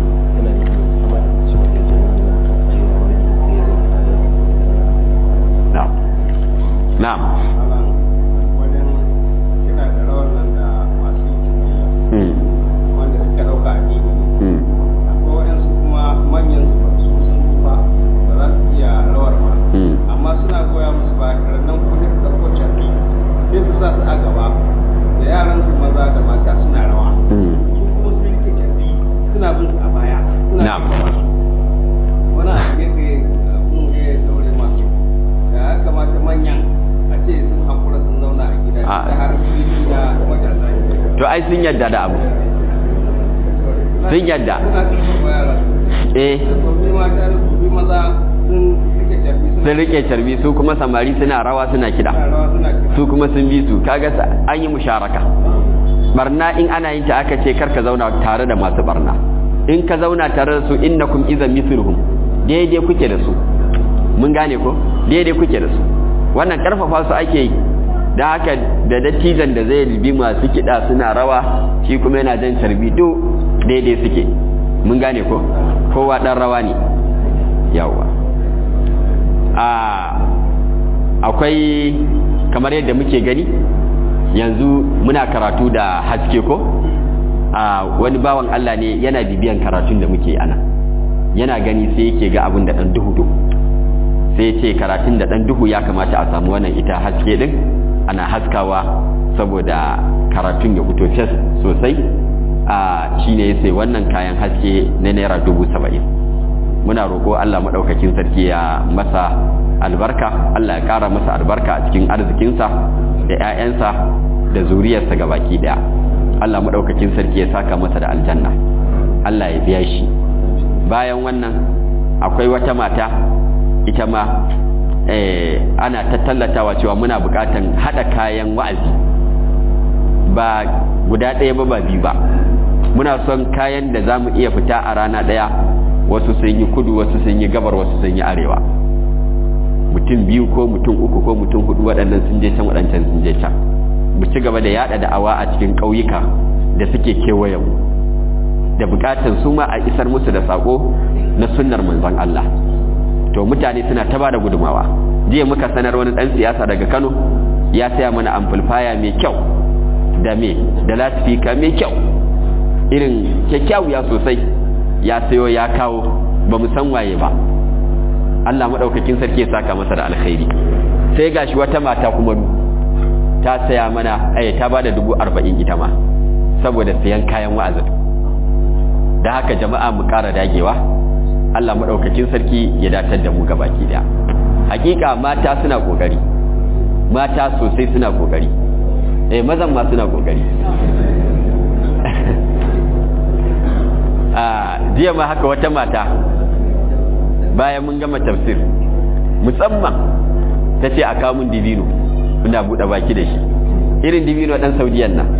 Na'am. Na'am. Wajen kina da rawar nan da masu yi wanda suka dauka addini. Akwai waɗansu kuma manyan su sun kufa ba za su iya rawar ba. Amma suna goya musu ba nan kuma su ɗauko cafi sai su sa su a gaba da yaran su maza da mata suna rawa. Su kuma su rike cafi suna bin su a baya. Suna gaba su. Wani abu yake abun ya daure masu. Da ya kamata manyan a ce sun haƙura sun zauna a gida da har fili da matasa. To ai sun yadda da abu. Sun yadda. Suna karfafa yara. Eh. Gobe mata da gobe maza sun rike carbi suna. Sun rike carbi, su kuma samari suna rawa suna kiɗa. rawa suna kiɗa. Su kuma sun bi su, kaga an yi musharaka. Barna in ana yin ta aka ce karka zauna tare da masu barna. In ka zauna tare da su innakum idan mithluhum, daidai kuke da su. Mun gane ko? Daidai kuke da su. Wannan karfafa su ake yi. Da haka da dattijan da zai bi masu kiɗa suna rawa, shi kuma yana jan carbi do daidai suke. Mun gane ko? Kowa ɗan rawa ne. Yawwa. A akwai kamar yadda muke gani yanzu muna karatu da haske ko? A wani bawan Allah ne yana bibiyan karatun da muke ana. Yana gani sai yake ga abin da ɗan duhu duhu. Sai ce karatun da ɗan duhu ya kamata a samu wannan ita haske ɗin ana haskawa saboda karatun ya fito fes sosai. A shi ne ya sai wannan kayan haske na naira dubu saba'in. Muna roƙo Allah maɗaukakin sarki ya masa albarka, Allah ya ƙara masa albarka a cikin arzikinsa da 'ya'yansa da zuriyarsa gabaki ɗaya. Allah maɗaukakin sarki ya saka masa da aljanna, Allah ya biya shi. Bayan wannan akwai wata mata ita ma eh, ana ta tallatawa cewa muna buƙatan haɗa kayan wa'azi, ba guda ɗaya ba ba biyu ba. Muna son kayan da za mu iya fita a rana ɗaya, wasu sun yi kudu, wasu sun yi gabar, wasu sun yi arewa. Mutum biyu ko mutum uku ko mutum hudu, waɗannan sun je can, waɗancan sun je can. Mu ci gaba da yaɗa da'awa a cikin ƙauyuka da suke kewayen mu, da buƙatan su ma a isar musu da sako na sunnar manzon Allah. To mutane suna ta bada gudumawa. Jiya muka sanar wani ɗan siyasa daga Kano ya saya mana amplifier mai kyau da me da lasfika mai kyau irin kyakkyawiya sosai ya sayo ya kawo ba mu san waye ba. Allah madaukakin sarki ya saka masa da alkhairi. Sai gashi wata mata kuma ta saya mana ai ta bada dubu arba'in ita ma saboda sayan kayan wa'azi. Da haka jama'a mu ƙara dagewa, Allah madaukakin sarki ya datar da mu gabaki daya. Hakika mata suna kokari, mata sosai suna kokari, eh mazan ma suna kokari. a jiya ma haka wata mata bayan mun gama tafsir musamman ta ce a kamun dibino muna buɗe baki da shi, irin dibino ɗan saudiyan nan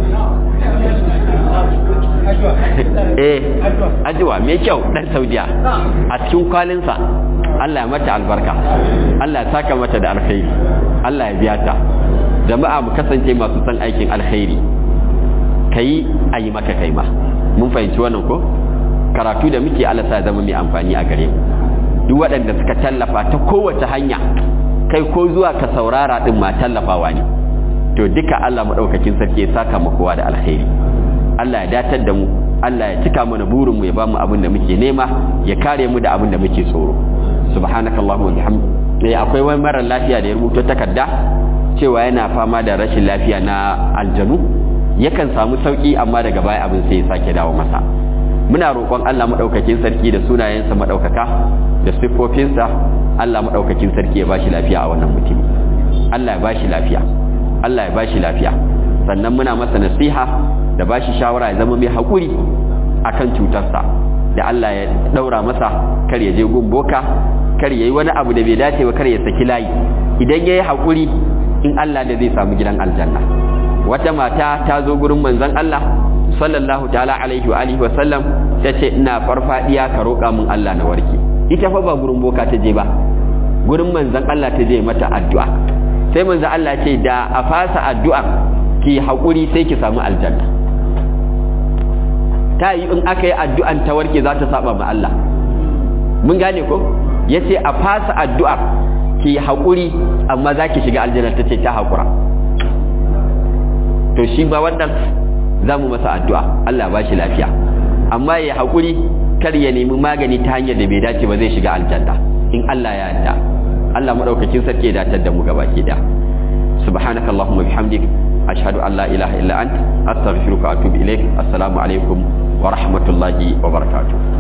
eh ajiwa mai kyau ɗan saudiya a cikin kwalinsa. Allah ya mata albarka, Allah ya saka mata da alkhairi, Allah ya biya ta. Jama'a mu kasance masu san aikin alkhairi, kai a yi maka kai ma. Mun fahimci wannan ko? Karatu da muke Allah sa zama mai amfani a gare mu. Duk waɗanda suka tallafa ta kowace hanya, kai ko zuwa ka saurara din ma tallafawa ne. To duka Allah madaukakin sarki ya saka mu kowa da alkhairi. Allah ya datar da mu, Allah ya cika mana burin mu, ya bamu abin da muke nema, ya kare mu da abin da muke tsoro. Subhanakallahumma wa bihamdika. Akwai wani mara lafiya da ya rubuta takarda cewa yana fama da rashin lafiya na aljanu, yakan samu sauki amma daga baya abin sai ya sake dawo masa. Muna roƙon Allah madaukakin sarki da sunayensa madaukaka da sifofinsa, Allah madaukakin sarki ya bashi lafiya a wannan mutumi. Allah ya bashi lafiya, Allah ya bashi lafiya. Sannan muna masa nasiha da bashi shawara ya zama mai haƙuri akan cutarsa, da Allah ya daura masa kar ya je gun boka, kar yayi wani abu da bai dace ba, kar ya saki layi. Idan yayi haƙuri, in Allah da zai samu gidan aljanna. Wata mata ta zo gurin manzon Allah sallallahu ta'ala alaihi wa alihi wa sallam, tace ina farfadiya ka roƙa min Allah na warke. Ita fa ba gurin boka ta je ba, gurin manzon Allah ta je mata addu'a. Sai manzon Allah ce da a fasa addu'a ki haƙuri sai ki samu aljanna. Ta yi in aka yi addu'an ta warke za ta saba ma Allah. Mun gane ko? Yace a fasa addu'a ki haƙuri amma za ki shiga aljanna, ta ce ta haƙura. To shi ba wannan za mu masa addu'a Allah ba shi lafiya, amma ya haƙuri kar ya nemi magani ta hanyar da bai dace ba, zai shiga aljanna in Allah ya yarda. Allah madaukakin sarki ya datar da mu gabaki da. Subhanakallahumma bihamdik ashhadu an la ilaha illa ant astaghfiruka wa atubu ilaik. Assalamu alaikum wa rahmatullahi wa barakatuh.